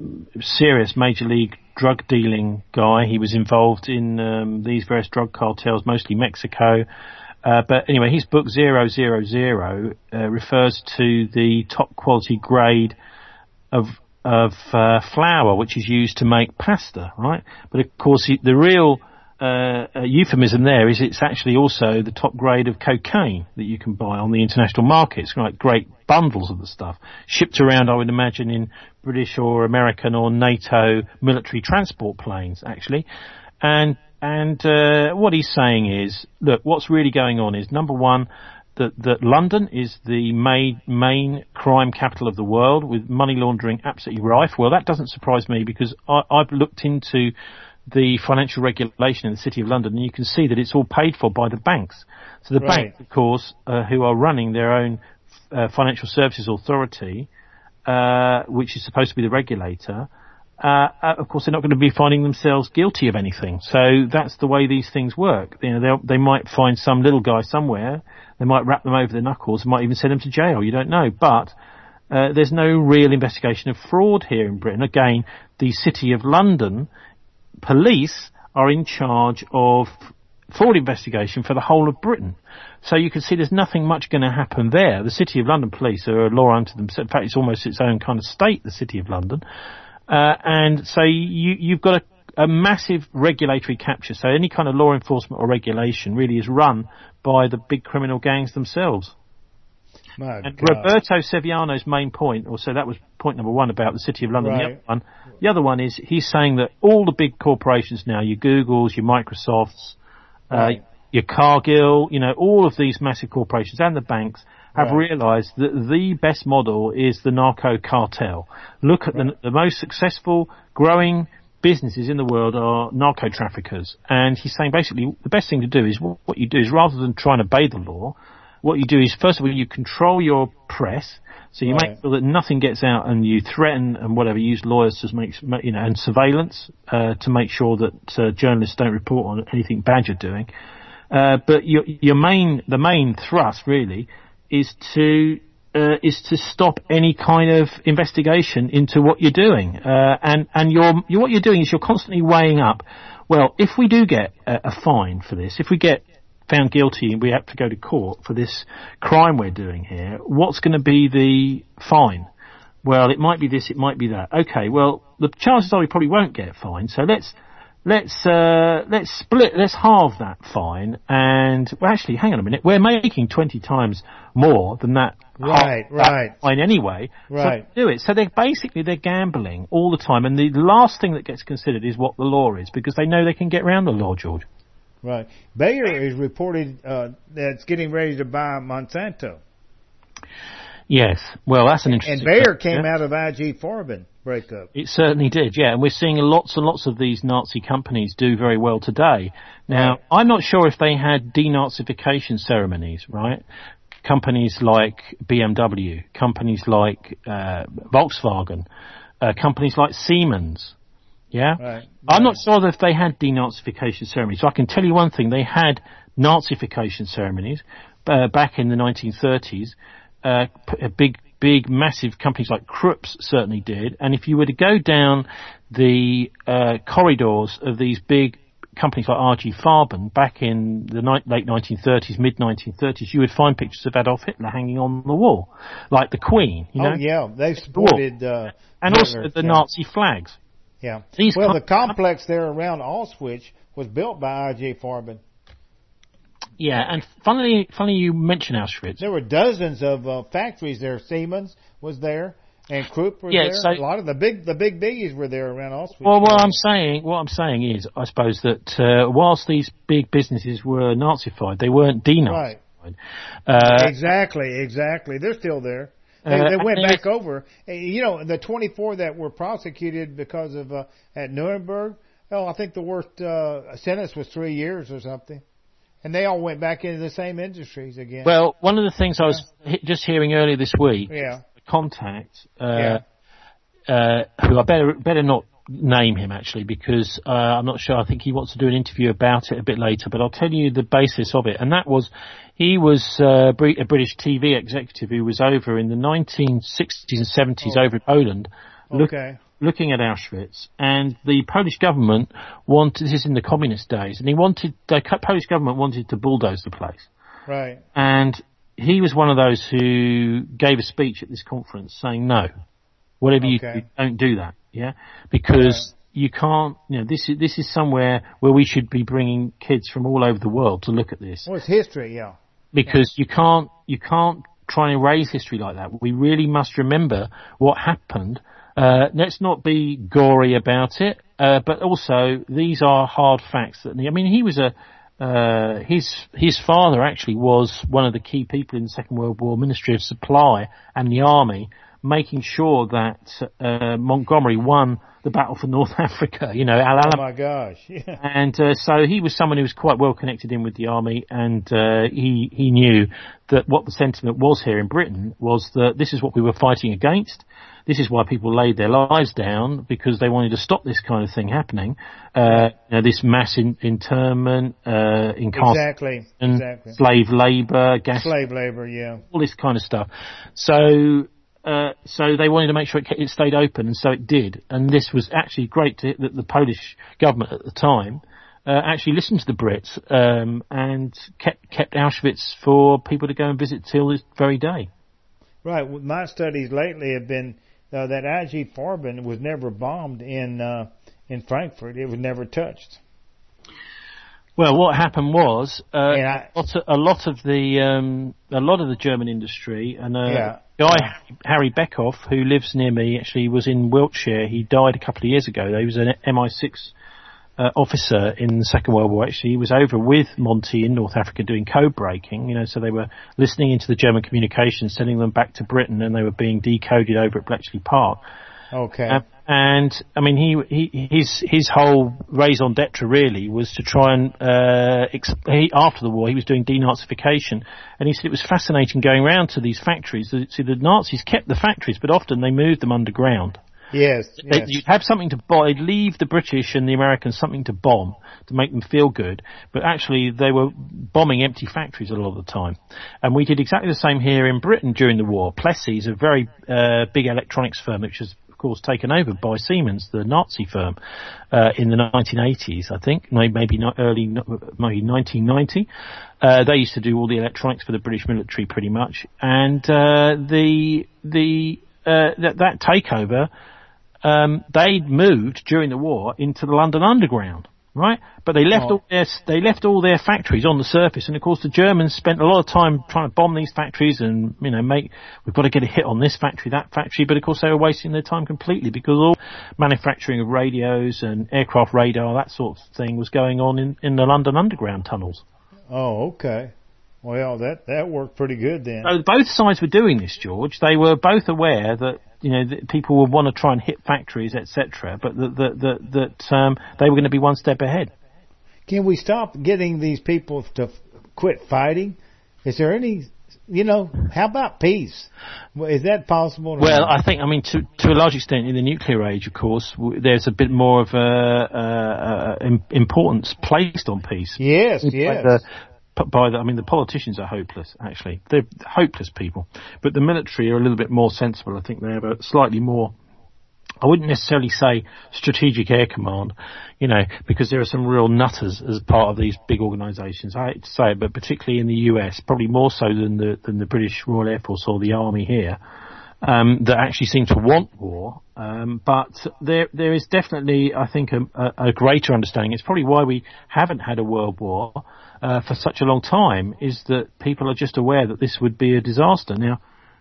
serious major league drug dealing guy. He was involved in um, these various drug cartels, mostly Mexico. Uh, but anyway, his book Zero Zero Zero uh, refers to the top quality grade of of uh, flour which is used to make pasta, right? But of course the real uh, uh, euphemism there is it's actually also the top grade of cocaine that you can buy on the international markets, like great bundles of the stuff shipped around, I would imagine, in British or American or NATO military transport planes, actually. And and uh, what he's saying is, look, what's really going on is, number one, That, that London is the main, main crime capital of the world, with money laundering absolutely rife. Well, that doesn't surprise me, because I, I've looked into the financial regulation in the City of London, and you can see that it's all paid for by the banks. So the right. banks, of course, uh, who are running their own uh, financial services authority, uh, which is supposed to be the regulator, uh, uh, of course, they're not going to be finding themselves guilty of anything. So that's the way these things work. You know, they might find some little guy somewhere. They might wrap them over their knuckles, might even send them to jail. You don't know. But uh, there's no real investigation of fraud here in Britain. Again, the City of London police are in charge of fraud investigation for the whole of Britain. So you can see there's nothing much going to happen there. The City of London police are a law unto themselves. In fact, it's almost its own kind of state, the City of London. Uh, and so you, you've got a a massive regulatory capture. So any kind of law enforcement or regulation really is run by the big criminal gangs themselves. My and God. Roberto Sevillano's main point, or so that was point number one about the City of London. Right. The other one, the other one is he's saying that all the big corporations now, your Googles, your Microsofts, Right. uh, your Cargill, you know, all of these massive corporations and the banks have Right. realised that the best model is the narco cartel. Look at Right. the, the most successful, growing businesses in the world are narco traffickers. And he's saying basically the best thing to do is what you do is rather than trying to obey the law, what you do is first of all you control your press. So you Right. make sure that nothing gets out, and you threaten and whatever. You use lawyers to make, you know, and surveillance uh, to make sure that uh, journalists don't report on anything bad you're doing. Uh, but your your main the main thrust really is to uh, is to stop any kind of investigation into what you're doing. Uh, and and you're, you're what you're doing is you're constantly weighing up. Well, if we do get a, a fine for this, if we get found guilty and we have to go to court for this crime we're doing here, what's going to be the fine? Well, it might be this, it might be that. Okay, well, the chances are we probably won't get fined, so let's let's uh, let's split, let's halve that fine, and well, actually, hang on a minute, we're making twenty times more than that. Right, half, right. That fine anyway. Right. So do it. So they're basically they're gambling all the time, and the last thing that gets considered is what the law is, because they know they can get around the law, George. Right. Bayer is reported uh, that it's getting ready to buy Monsanto. Yes. Well, that's an interesting... And Bayer question, came yeah? out of I G Farben breakup. It certainly did, yeah. And we're seeing lots and lots of these Nazi companies do very well today. Now, Right. I'm not sure if they had denazification ceremonies, right? Companies like B M W, companies like uh, Volkswagen, uh, companies like Siemens, yeah? Right. I'm Right. not sure that if they had denazification ceremonies. So I can tell you one thing, they had Nazification ceremonies uh, back in the nineteen thirties. Uh, p- big, big, massive companies like Krupp's certainly did. And if you were to go down the uh, corridors of these big companies like I G Farben back in the ni- late nineteen thirties, mid nineteen thirties, you would find pictures of Adolf Hitler hanging on the wall, like the Queen, you know? Oh, yeah. They supported... Uh, And Hitler, also the yeah. Nazi flags. Yeah. These well, com- the complex there around Auschwitz was built by I G Farben. Yeah, and funnily, funnily you mention Auschwitz. There were dozens of uh, factories there. Siemens was there, and Krupp was Yeah, there. so- a lot of the big, the big biggies were there around Auschwitz. Well, what I'm saying, what I'm saying is, I suppose that uh, whilst these big businesses were Nazified, they weren't denazified. Right. Uh, Exactly, exactly. They're still there. They, Uh, they went and back it's- over. Uh, You know, the twenty-four that were prosecuted because of uh, at Nuremberg. Oh, I think the worst uh, sentence was three years or something, and they all went back into the same industries again. well, one of the things I was he- just hearing earlier this week, Yeah. contact, uh, Yeah. uh, who I better better not name him actually, because uh, I'm not sure. I think he wants to do an interview about it a bit later, but I'll tell you the basis of it. And that was, he was uh, Br- a British T V executive who was over in the nineteen sixties and seventies Oh. over in Poland, look, Okay. looking at Auschwitz, and the Polish government wanted, this is in the communist days, and he wanted, the co- Polish government wanted to bulldoze the place. Right. And he was one of those who gave a speech at this conference saying, no, whatever you Okay. do, don't do that, yeah? Because you can't, you know, this is, this is somewhere where we should be bringing kids from all over the world to look at this. Well, it's history, yeah. Because you can't, you can't try and erase history like that. We really must remember what happened. Uh, let's not be gory about it, uh, but also these are hard facts. That, I mean, he was a, uh, his, his father actually was one of the key people in the Second World War, Ministry of Supply and the Army, making sure that, uh, Montgomery won the battle for North Africa, you know, Al Oh Alam. my gosh. Yeah. And uh, so he was someone who was quite well connected in with the army, and uh, he he knew that what the sentiment was here in Britain was that this is what we were fighting against. This is why people laid their lives down, because they wanted to stop this kind of thing happening. Uh, you know, this mass in, internment, uh, incarceration, Exactly. Exactly. slave labour, gas, Slave labor, yeah. all this kind of stuff. So. Uh, so they wanted to make sure it, it stayed open, and so it did. And this was actually great to, that the Polish government at the time uh, actually listened to the Brits um, and kept kept Auschwitz for people to go and visit till this very day. Right. Well, my studies lately have been uh, that I G Farben was never bombed in uh, in Frankfurt. It was never touched. Well, what happened was uh, I, a, lot of, a lot of the um, a lot of the German industry and a yeah, guy yeah. Harry Beckhoff, who lives near me, actually was in Wiltshire. He died a couple of years ago. He was an M I six uh, officer in the Second World War. Actually, he was over with Monty in North Africa doing code breaking. You know, so they were listening into the German communications, sending them back to Britain, and they were being decoded over at Bletchley Park. Okay. Uh, And I mean, he, he his his whole raison d'être really was to try and uh, exp- he, after the war he was doing denazification, and he said it was fascinating going around to these factories. See, the Nazis kept the factories, but often they moved them underground. Yes, yes. They, you'd have something to bomb. They'd leave the British and the Americans something to bomb to make them feel good, but actually they were bombing empty factories a lot of the time. And we did exactly the same here in Britain during the war. Plessey is a very uh, big electronics firm, which is course taken over by Siemens, the Nazi firm, uh, in the nineteen eighties, I think, maybe not early, maybe nineteen ninety. Uh, they used to do all the electronics for the British military pretty much, and uh, the the uh, that, that takeover, um, they moved during the war into the London Underground. Right, but they left oh. all their they left all their factories on the surface, and of course the Germans spent a lot of time trying to bomb these factories, and you know, make we've got to get a hit on this factory, that factory. But of course they were wasting their time completely because all manufacturing of radios and aircraft radar, that sort of thing, was going on in, in the London Underground tunnels. Oh, okay. Well, that that worked pretty good then. So both sides were doing this, George. They were both aware that, you know, that people would want to try and hit factories, et cetera, but that that that, that um, they were going to be one step ahead. Can we stop getting these people to f- quit fighting? Is there any, you know, how about peace? Is that possible? Well, I think, I mean, to to a large extent in the nuclear age, of course, w- there's a bit more of a, a, a importance placed on peace. Yes, yes. The, By the, I mean, the politicians are hopeless, actually. They're hopeless people. But the military are a little bit more sensible. I think they have a slightly more, I wouldn't necessarily say strategic air command, you know, because there are some real nutters as part of these big organisations. I hate to say it, but particularly in the U S, probably more so than the, than the British Royal Air Force or the Army here, um, that actually seem to want war. Um, but there, there is definitely, I think, a, a, a greater understanding. It's probably why we haven't had a world war Uh, for such a long time, is that people are just aware that this would be a disaster. Now,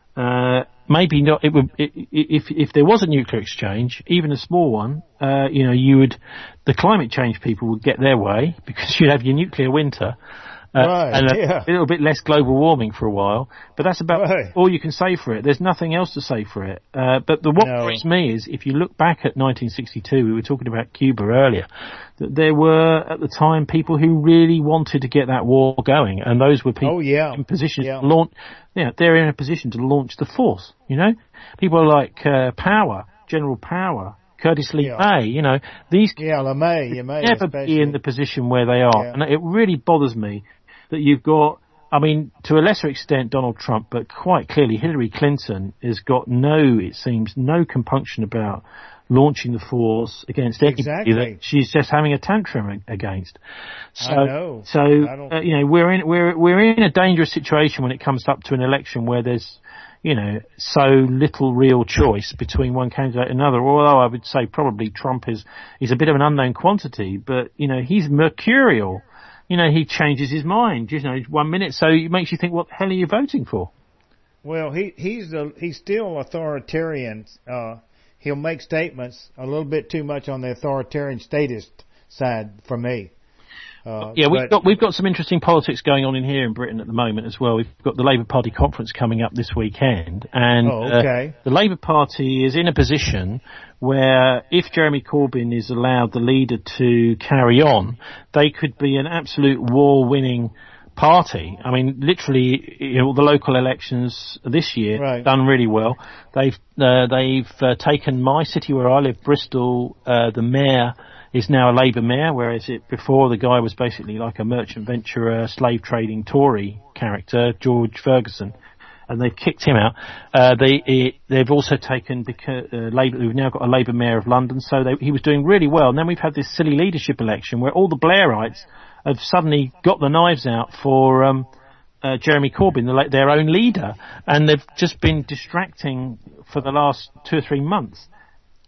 uh, maybe not. It would, it, if if there was a nuclear exchange, even a small one, uh, you know, you would, the climate change people would get their way because you'd have your nuclear winter. Uh, right, and a, yeah. a little bit less global warming for a while, but that's about right. all you can say for it. There's nothing else to say for it. Uh, but the what no. worries me is, if you look back at nineteen sixty-two, we were talking about Cuba earlier, that there were at the time people who really wanted to get that war going, and those were people oh, yeah. in positions yeah. to launch. You know, they're in a position to launch the force. You know, people like uh, Power, General Power. Curtis Lee yeah. May, you know, these yeah, LeMay, you may never especially. be in the position where they are, yeah. and it really bothers me that you've got, I mean, to a lesser extent Donald Trump, but quite clearly Hillary Clinton has got no, it seems, no compunction about launching the force against anybody exactly. that she's just having a tantrum against. So, I know. so I uh, you know, we're in we're we're in a dangerous situation when it comes up to an election where there's, you know, so little real choice between one candidate and another. Although I would say probably Trump is is a bit of an unknown quantity, but you know, he's mercurial. You know, he changes his mind, you know, one minute. So it makes you think, what the hell are you voting for? Well, he he's a, he's still authoritarian. Uh, he'll make statements a little bit too much on the authoritarian statist side for me. Uh, yeah, we've but, got we've got some interesting politics going on in here in Britain at the moment as well. We've got the Labour Party conference coming up this weekend, and oh, okay. uh, the Labour Party is in a position where if Jeremy Corbyn is allowed the leader to carry on, they could be an absolute war-winning party. I mean, literally, you know, the local elections this year right. done really well. They've uh, they've uh, taken my city where I live, Bristol. Uh, the mayor is now a Labour mayor, whereas it before the guy was basically like a merchant venturer, slave trading Tory character, George Ferguson, and they've kicked him out. Uh, they it, they've also taken because uh, Labour. We've now got a Labour mayor of London, so they, he was doing really well. And then we've had this silly leadership election where all the Blairites have suddenly got the knives out for um, uh, Jeremy Corbyn, the, their own leader, and they've just been distracting for the last two or three months.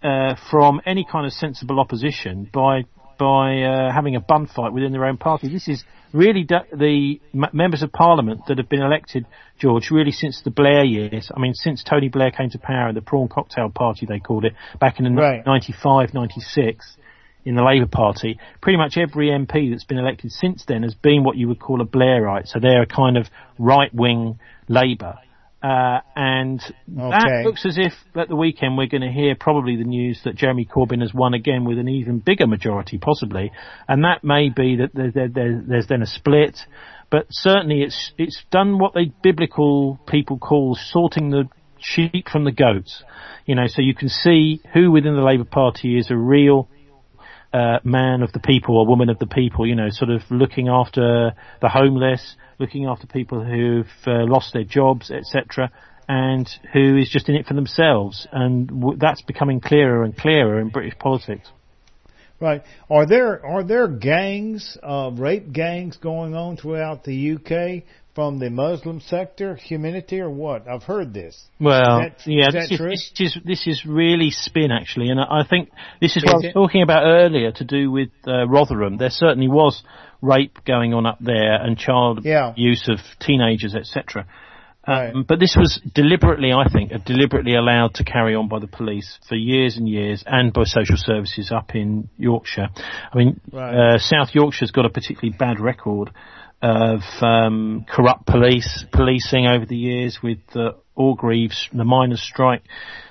uh, from any kind of sensible opposition by by uh, having a bun fight within their own party. This is really d- the m- members of Parliament that have been elected, George, really since the Blair years. I mean, since Tony Blair came to power, the Prawn Cocktail Party, they called it, back in right. ninety-five, ninety-six, in the Labour Party. Pretty much every M P that's been elected since then has been what you would call a Blairite. So they're a kind of right-wing Labour. Uh, and okay. that looks as if at the weekend we're going to hear probably the news that Jeremy Corbyn has won again with an even bigger majority, possibly. And that may be that there, there, there, there's then a split. But certainly it's it's done what the biblical people call sorting the sheep from the goats. You know, so you can see who within the Labour Party is a real uh, man of the people or woman of the people, you know, sort of looking after the homeless, looking after people who've uh, lost their jobs, et cetera, and who is just in it for themselves. And w- that's becoming clearer and clearer in British politics. Right. Are there are there gangs, uh, rape gangs going on throughout the U K from the Muslim sector, community, or what? I've heard this. Well, is that, yeah, is this, that is, true? this is this is really spin, actually, and I think this is, Is what I was it? talking about earlier to do with uh, Rotherham. There certainly was rape going on up there and child Yeah. abuse of teenagers, et cetera. Um, Right. But this was deliberately, I think, deliberately allowed to carry on by the police for years and years, and by social services up in Yorkshire. I mean, Right. uh, South Yorkshire's got a particularly bad record of um, corrupt police policing over the years with uh, Orgreaves, the miners' strike.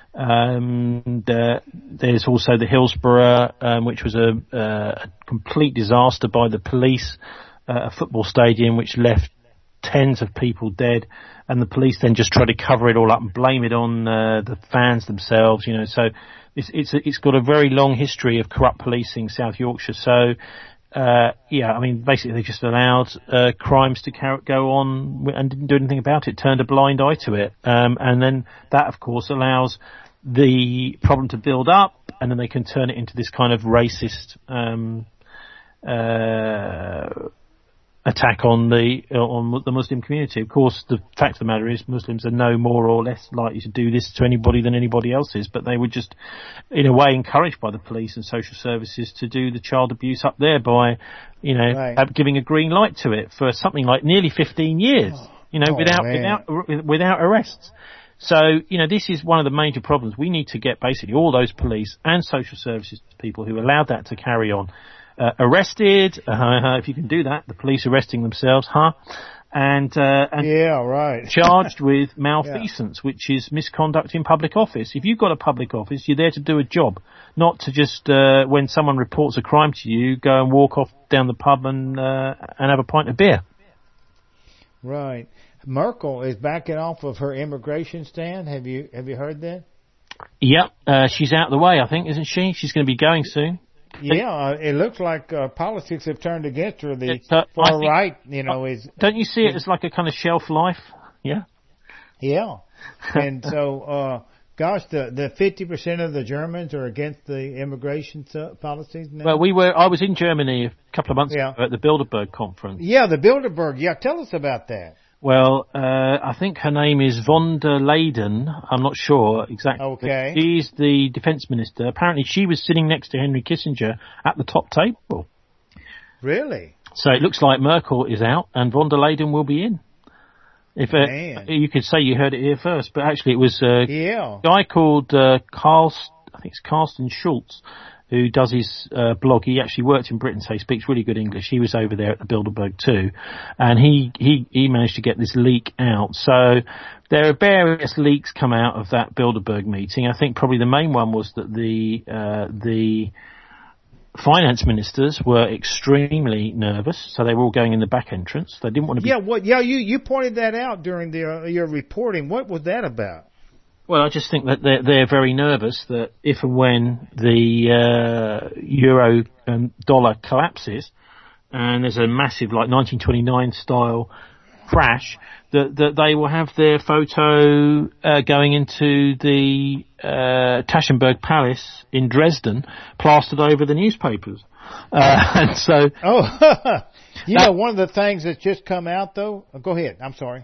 Um, and, uh, there's also the Hillsborough, um, which was a, uh, a complete disaster by the police, uh, a football stadium which left tens of people dead, and the police then just try to cover it all up and blame it on uh, the fans themselves. You know, so it's it's it's got a very long history of corrupt policing, South Yorkshire. So. Uh, yeah, I mean, basically they just allowed uh, crimes to car- go on and didn't do anything about it, turned a blind eye to it. Um, and then that, of course, allows the problem to build up, and then they can turn it into this kind of racist um, uh, attack on the on the Muslim community. Of course, the fact of the matter is Muslims are no more or less likely to do this to anybody than anybody else is, but they were just, in a way, encouraged by the police and social services to do the child abuse up there by, you know, Right. uh, giving a green light to it for something like nearly fifteen years, you know, Oh, without man. without without arrests. So, you know, this is one of the major problems. We need to get basically all those police and social services people who allowed that to carry on Uh, arrested, uh, if you can do that, the police arresting themselves, huh? And, uh, and Yeah, right. charged with malfeasance, which is misconduct in public office. If you've got a public office, you're there to do a job, not to just, uh, when someone reports a crime to you, go and walk off down the pub and, uh, and have a pint of beer. Right. Merkel is backing off of her immigration stand. Have you have you heard that? Yep, uh, she's out of the way, I think, isn't she? She's going to be going soon. Yeah, uh, it looks like uh, politics have turned against her. The It's, uh, I far think- right, you know, is Don't you see it as like a kind of shelf life? Yeah. yeah. And so, uh, gosh, the the fifty percent of the Germans are against the immigration uh, policies now. Well, we were. I was in Germany a couple of months Yeah. ago at the Bilderberg conference. yeah, the Bilderberg. Yeah, tell us about that. Well, uh, I think her name is von der Leyen. I'm not sure exactly. Okay. She's the defence minister. Apparently, she was sitting next to Henry Kissinger at the top table. Really? So it looks like Merkel is out and von der Leyen will be in. If uh, Man. you could say you heard it here first, but actually it was uh, Yeah. a guy called uh, Carl, I think it's Carsten Schultz, who does his uh, blog. He actually worked in Britain, so he speaks really good English. He was over there at the Bilderberg too, and he, he, he managed to get this leak out. So there are various leaks come out of that Bilderberg meeting. I think probably the main one was that the uh, the finance ministers were extremely nervous, so they were all going in the back entrance. They didn't want to be... Yeah, what? Yeah, you you pointed that out during the uh, your reporting. What was that about? Well, I just think that they're, they're very nervous that if and when the uh, euro and dollar collapses, and there's a massive, like, nineteen twenty-nine style crash, that, that they will have their photo uh, going into the uh, Taschenberg Palace in Dresden, plastered over the newspapers. Uh, and so... Oh, you That- know, one of the things that's just come out, though... Oh, go ahead. I'm sorry.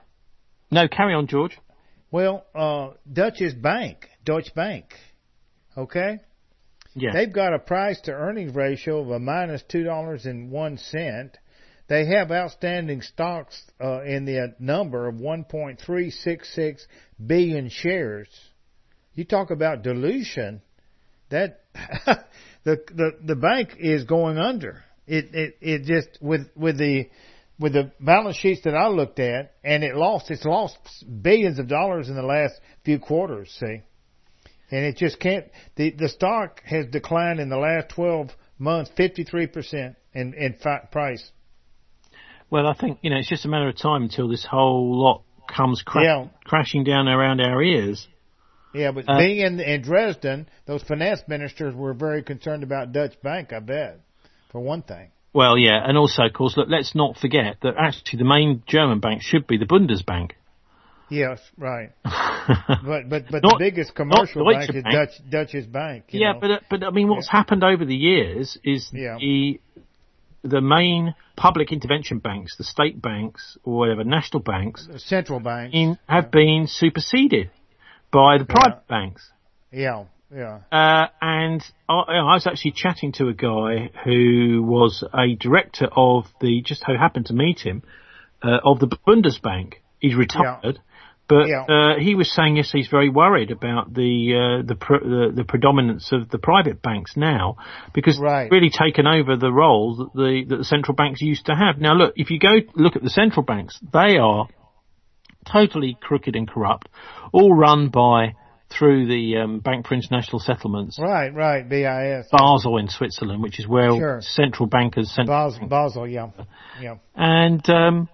No, carry on, George. Well, uh, Dutch's bank, Deutsche Bank, Okay? Yeah. They've got a price to earnings ratio of a minus two dollars and one cent. They have outstanding stocks uh, in the number of one point three six six billion shares. You talk about dilution. That the the the bank is going under. It it it just with with the with the balance sheets that I looked at, and it lost it's lost billions of dollars in the last few quarters. See. And it just can't, the, the stock has declined in the last twelve months fifty-three percent in, in fi- price. Well, I think, you know, it's just a matter of time until this whole lot comes cra- Yeah. crashing down around our ears. Yeah, but Uh, being in, in Dresden, those finance ministers were very concerned about Dutch Bank, I bet, for one thing. Well, yeah, and also, of course, look, let's not forget that actually the main German bank should be the Bundesbank. Yes, right. but but but Not- the biggest commercial not Deutsche bank is Bank. Dutch Dutch's Bank. You Yeah, know? but uh, but I mean, what's happened over the years is Yeah. the the main public intervention banks, the state banks or whatever, national banks, The central banks. in, have been superseded by the private banks. Yeah, yeah. Uh, and I, I was actually chatting to a guy who was a director of the, just so happened to meet him, uh, of the Bundesbank. He's retired. But Yeah. uh, he was saying, yes, he's very worried about the uh, the, pr- the the predominance of the private banks now, because Right. they've really taken over the role that the that the central banks used to have. Now, look, if you go look at the central banks, they are totally crooked and corrupt, all run by through the um, Bank for International Settlements, Right, right. B I S. Basel in Switzerland, which is where Sure. central bankers central Basel, Basel, yeah, yeah. and um,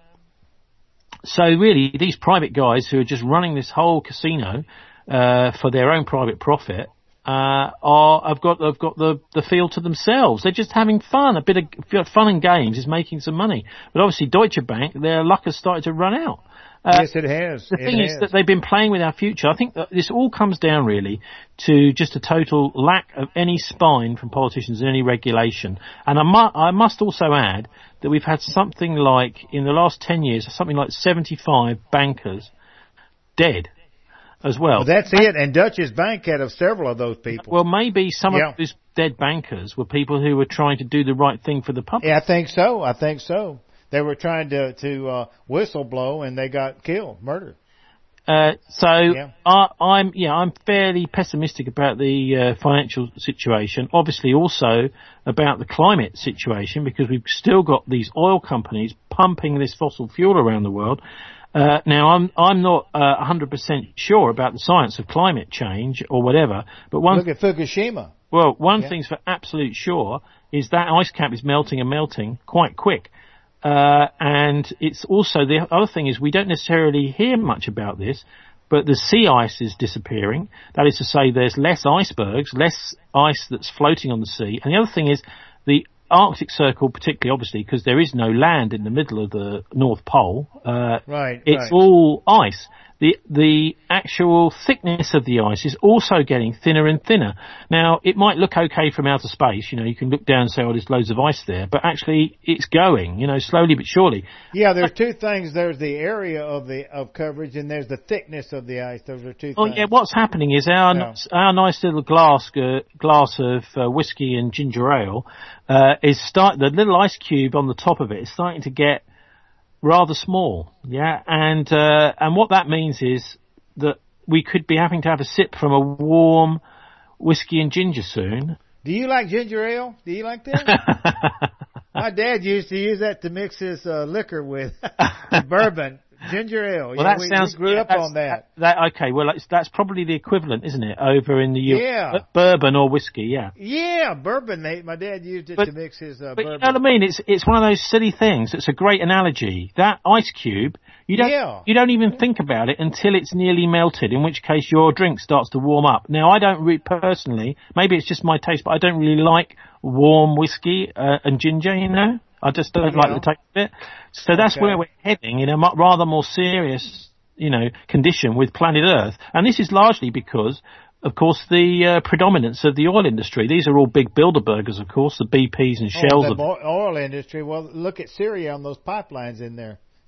so really, these private guys who are just running this whole casino uh, for their own private profit uh, are have got have got the the field to themselves. They're just having fun. A bit of fun and games is making some money. But obviously, Deutsche Bank, their luck has started to run out. Uh, Yes, it has. the It thing is has. that they've been playing with our future. I think that this all comes down really to just a total lack of any spine from politicians and any regulation. And I, mu- I must also add that we've had something like, in the last ten years, something like seventy-five bankers dead as well. Well, that's it. And Dutch's Bank had of several of those people. Well, maybe some Yeah. of those dead bankers were people who were trying to do the right thing for the public. Yeah, I think so. I think so. They were trying to to uh, whistle blow, and they got killed, murdered. Uh, so Yeah. I, I'm, yeah, I'm fairly pessimistic about the uh, financial situation. Obviously, also about the climate situation, because we've still got these oil companies pumping this fossil fuel around the world. Uh, now, I'm I'm not uh, one hundred percent sure about the science of climate change or whatever, but one Look at Fukushima. well, one Yeah. thing's for absolute sure is that ice cap is melting and melting quite quick. Uh, and it's also, the other thing is we don't necessarily hear much about this, but the sea ice is disappearing. That is to say, there's less icebergs, less ice that's floating on the sea. And the other thing is the Arctic Circle, particularly obviously, because there is no land in the middle of the North Pole, uh, Right, it's right. all ice. The the actual thickness of the ice is also getting thinner and thinner. Now, it might look okay from outer space. You know, you can look down and say, oh, there's loads of ice there. But actually, it's going, you know, slowly but surely. Yeah, there's two things. There's the area of the of coverage, and there's the thickness of the ice. Those are two Oh, things. yeah, what's happening is our Yeah. nice, our nice little glass uh, glass of uh, whiskey and ginger ale uh, is start the little ice cube on the top of it is starting to get rather small, yeah, and uh, and what that means is that we could be having to have a sip from a warm whiskey and ginger soon. Do you like ginger ale? Do you like that? My dad used to use that to mix his uh, liquor with bourbon. Ginger ale. Well, Yeah, that we, sounds. we grew yeah, up that's- on that. that. Okay, well, that's, that's probably the equivalent, isn't it, over in the U S? Yeah. Bourbon or whiskey, yeah. Yeah, bourbon. They, my dad used it But- to mix his uh, But bourbon. you know what I mean? It's it's one of those silly things. It's a great analogy. That ice cube, you don't Yeah. you don't even think about it until it's nearly melted. In which case, your drink starts to warm up. Now, I don't re- personally. Maybe it's just my taste, but I don't really like warm whiskey uh, and ginger. You know, I just don't Yeah. like the taste of it. So that's Okay. where we're heading in a mu- rather more serious, you know, condition with planet Earth. And this is largely because, of course, the uh, predominance of the oil industry. These are all big Bilderbergers, of course, the B Ps and Oh, Shells the of mo- oil industry. Well, look at Syria on those pipelines in there.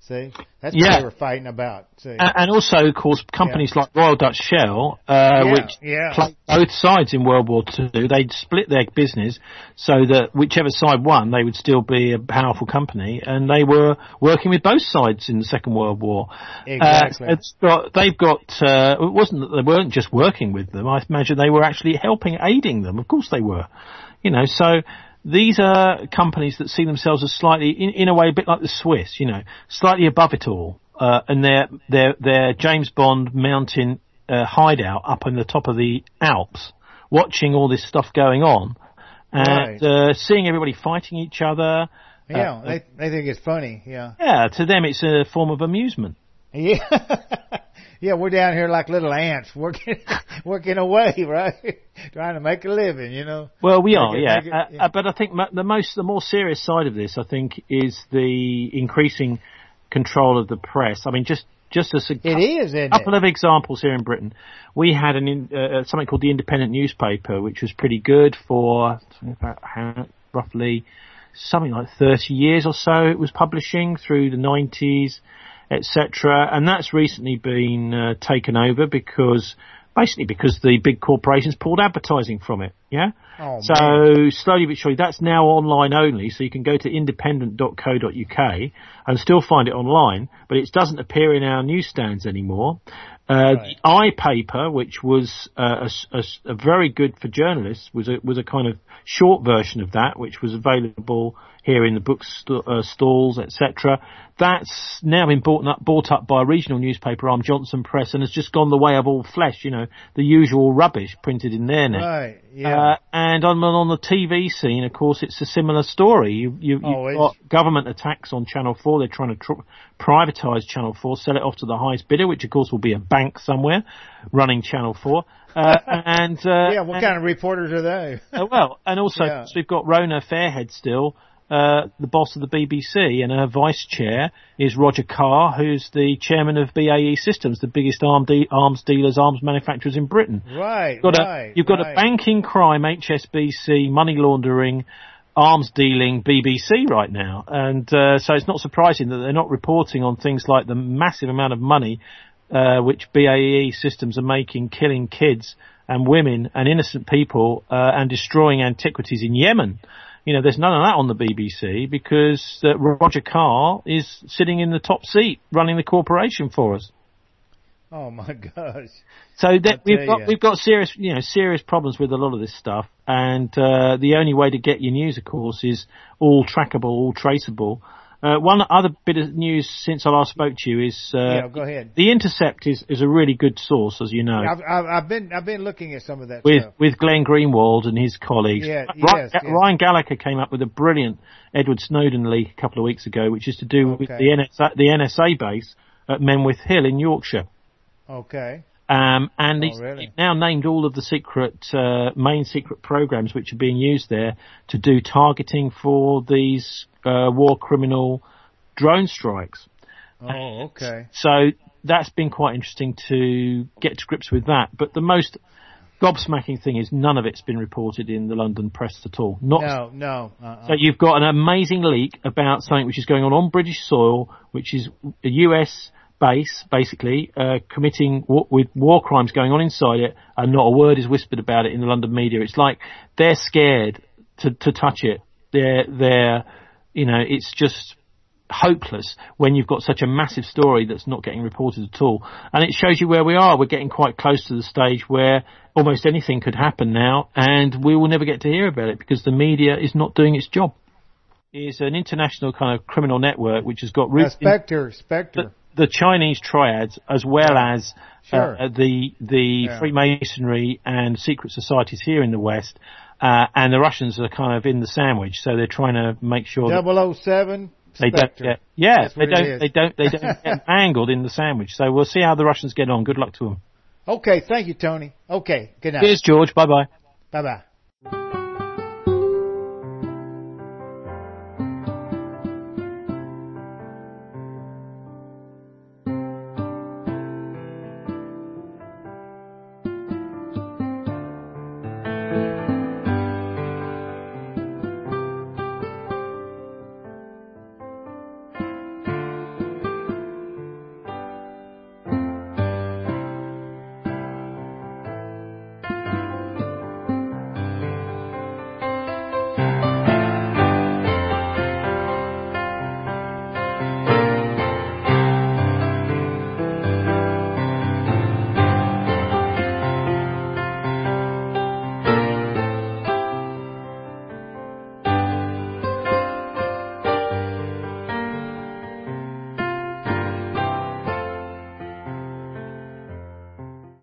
See, that's Yeah. what they were fighting about. See, And, and also, of course, companies Yeah. like Royal Dutch Shell, uh, Yeah, which yeah. played both sides in World War Two, they'd split their business so that whichever side won, they would still be a powerful company, and they were working with both sides in the Second World War. Exactly. Uh, it's got, they've got, uh, it wasn't that they weren't just working with them, I imagine they were actually helping, aiding them. Of course they were. You know, so these are companies that see themselves as slightly, in, in a way, a bit like the Swiss, you know, slightly above it all. Uh, and their, their, their James Bond mountain, uh, hideout up on the top of the Alps, watching all this stuff going on, and, Right. uh, seeing everybody fighting each other. yeah, uh, they they think it's funny. Yeah, Yeah, to them it's a form of amusement. yeah, yeah. We're down here like little ants, working working away, right? Trying to make a living, you know. Well, we Make are, it- yeah. make it- Uh, yeah. uh, but I think mo- the most, the more serious side of this, I think, is the increasing control of the press. I mean, just just as a It is, isn't couple it? of examples here in Britain, we had an in, uh, something called the Independent newspaper, which was pretty good for about how, roughly something like thirty years or so. It was publishing through the nineties, et cetera, and that's recently been uh, taken over because. Basically because the big corporations pulled advertising from it, yeah? Oh, so man. slowly but surely, that's now online only, so you can go to independent dot co dot uk and still find it online, but it doesn't appear in our newsstands anymore. Uh, Right. The I paper, which was uh, a, s- a s- a very good for journalists, was a, was a kind of short version of that, which was available here in the book st- uh, stalls, et cetera. That's now been bought up, bought up by a regional newspaper, Arm Johnson Press, and has just gone the way of all flesh, you know, the usual rubbish printed in there now. Right. Yeah. Uh, and on, on the T V scene, of course, it's a similar story. You, you, you've Oh, it's- got government attacks on Channel four. They're trying to tr- privatise Channel four, sell it off to the highest bidder, which of course will be a bank somewhere running Channel four. Uh, and uh, yeah. What and, kind of reporters are they? uh, well, and also Yeah. we've got Rona Fairhead still, uh, the boss of the B B C, and her vice chair is Roger Carr, who's the chairman of B A E Systems, the biggest arm de- arms dealers, arms manufacturers in Britain. Right. You've got right. a, you've got right. a banking crime, H S B C, money laundering, arms dealing B B C right now. And uh, so it's not surprising that they're not reporting on things like the massive amount of money uh, which B A E Systems are making, killing kids and women and innocent people uh, and destroying antiquities in Yemen. You know, there's none of that on the B B C because uh, Roger Carr is sitting in the top seat running the corporation for us. Oh my gosh. So that I we've tell got ya. we've got serious you know serious problems with a lot of this stuff, and uh, the only way to get your news, of course, is all trackable, all traceable. Uh, one other bit of news since I last spoke to you is uh, Yeah, go ahead. The Intercept is, is a really good source, as you know, I've, I've, I've been I've been looking at some of that with stuff. with Glenn Greenwald and his colleagues. Yeah, Ryan, yes, yes. Ryan Gallagher came up with a brilliant Edward Snowden leak a couple of weeks ago, which is to do with Okay. the N S A, the N S A base at Menwith Hill in Yorkshire. Okay. Um, and Oh, he's really? he's now named all of the secret, uh, main secret programs which are being used there to do targeting for these uh, war criminal drone strikes. Oh, okay. So that's been quite interesting to get to grips with that. But the most gobsmacking thing is none of it's been reported in the London press at all. Not No, no. Uh-uh. so you've got an amazing leak about something which is going on on British soil, which is a U S base, basically, uh, committing war, with war crimes going on inside it, and not a word is whispered about it in the London media. It's like they're scared to, to touch it. They're, they're, you know, it's just hopeless when you've got such a massive story that's not getting reported at all. And it shows you where we are. We're getting quite close to the stage where almost anything could happen now, and we will never get to hear about it because the media is not doing its job. It's an international kind of criminal network which has got Uh, roots in Spectre, Spectre. the, the Chinese triads as well as Sure. uh, the the Yeah. Freemasonry and secret societies here in the West. Uh, and the Russians are kind of in the sandwich, so they're trying to make sure that double oh seven they don't Spectre. get, yeah, That's they what it don't, is. they don't, they don't get mangled in the sandwich. So we'll see how the Russians get on. Good luck to them. Okay, thank you, Tony. Okay, good night. Cheers, George. Bye bye. Bye bye.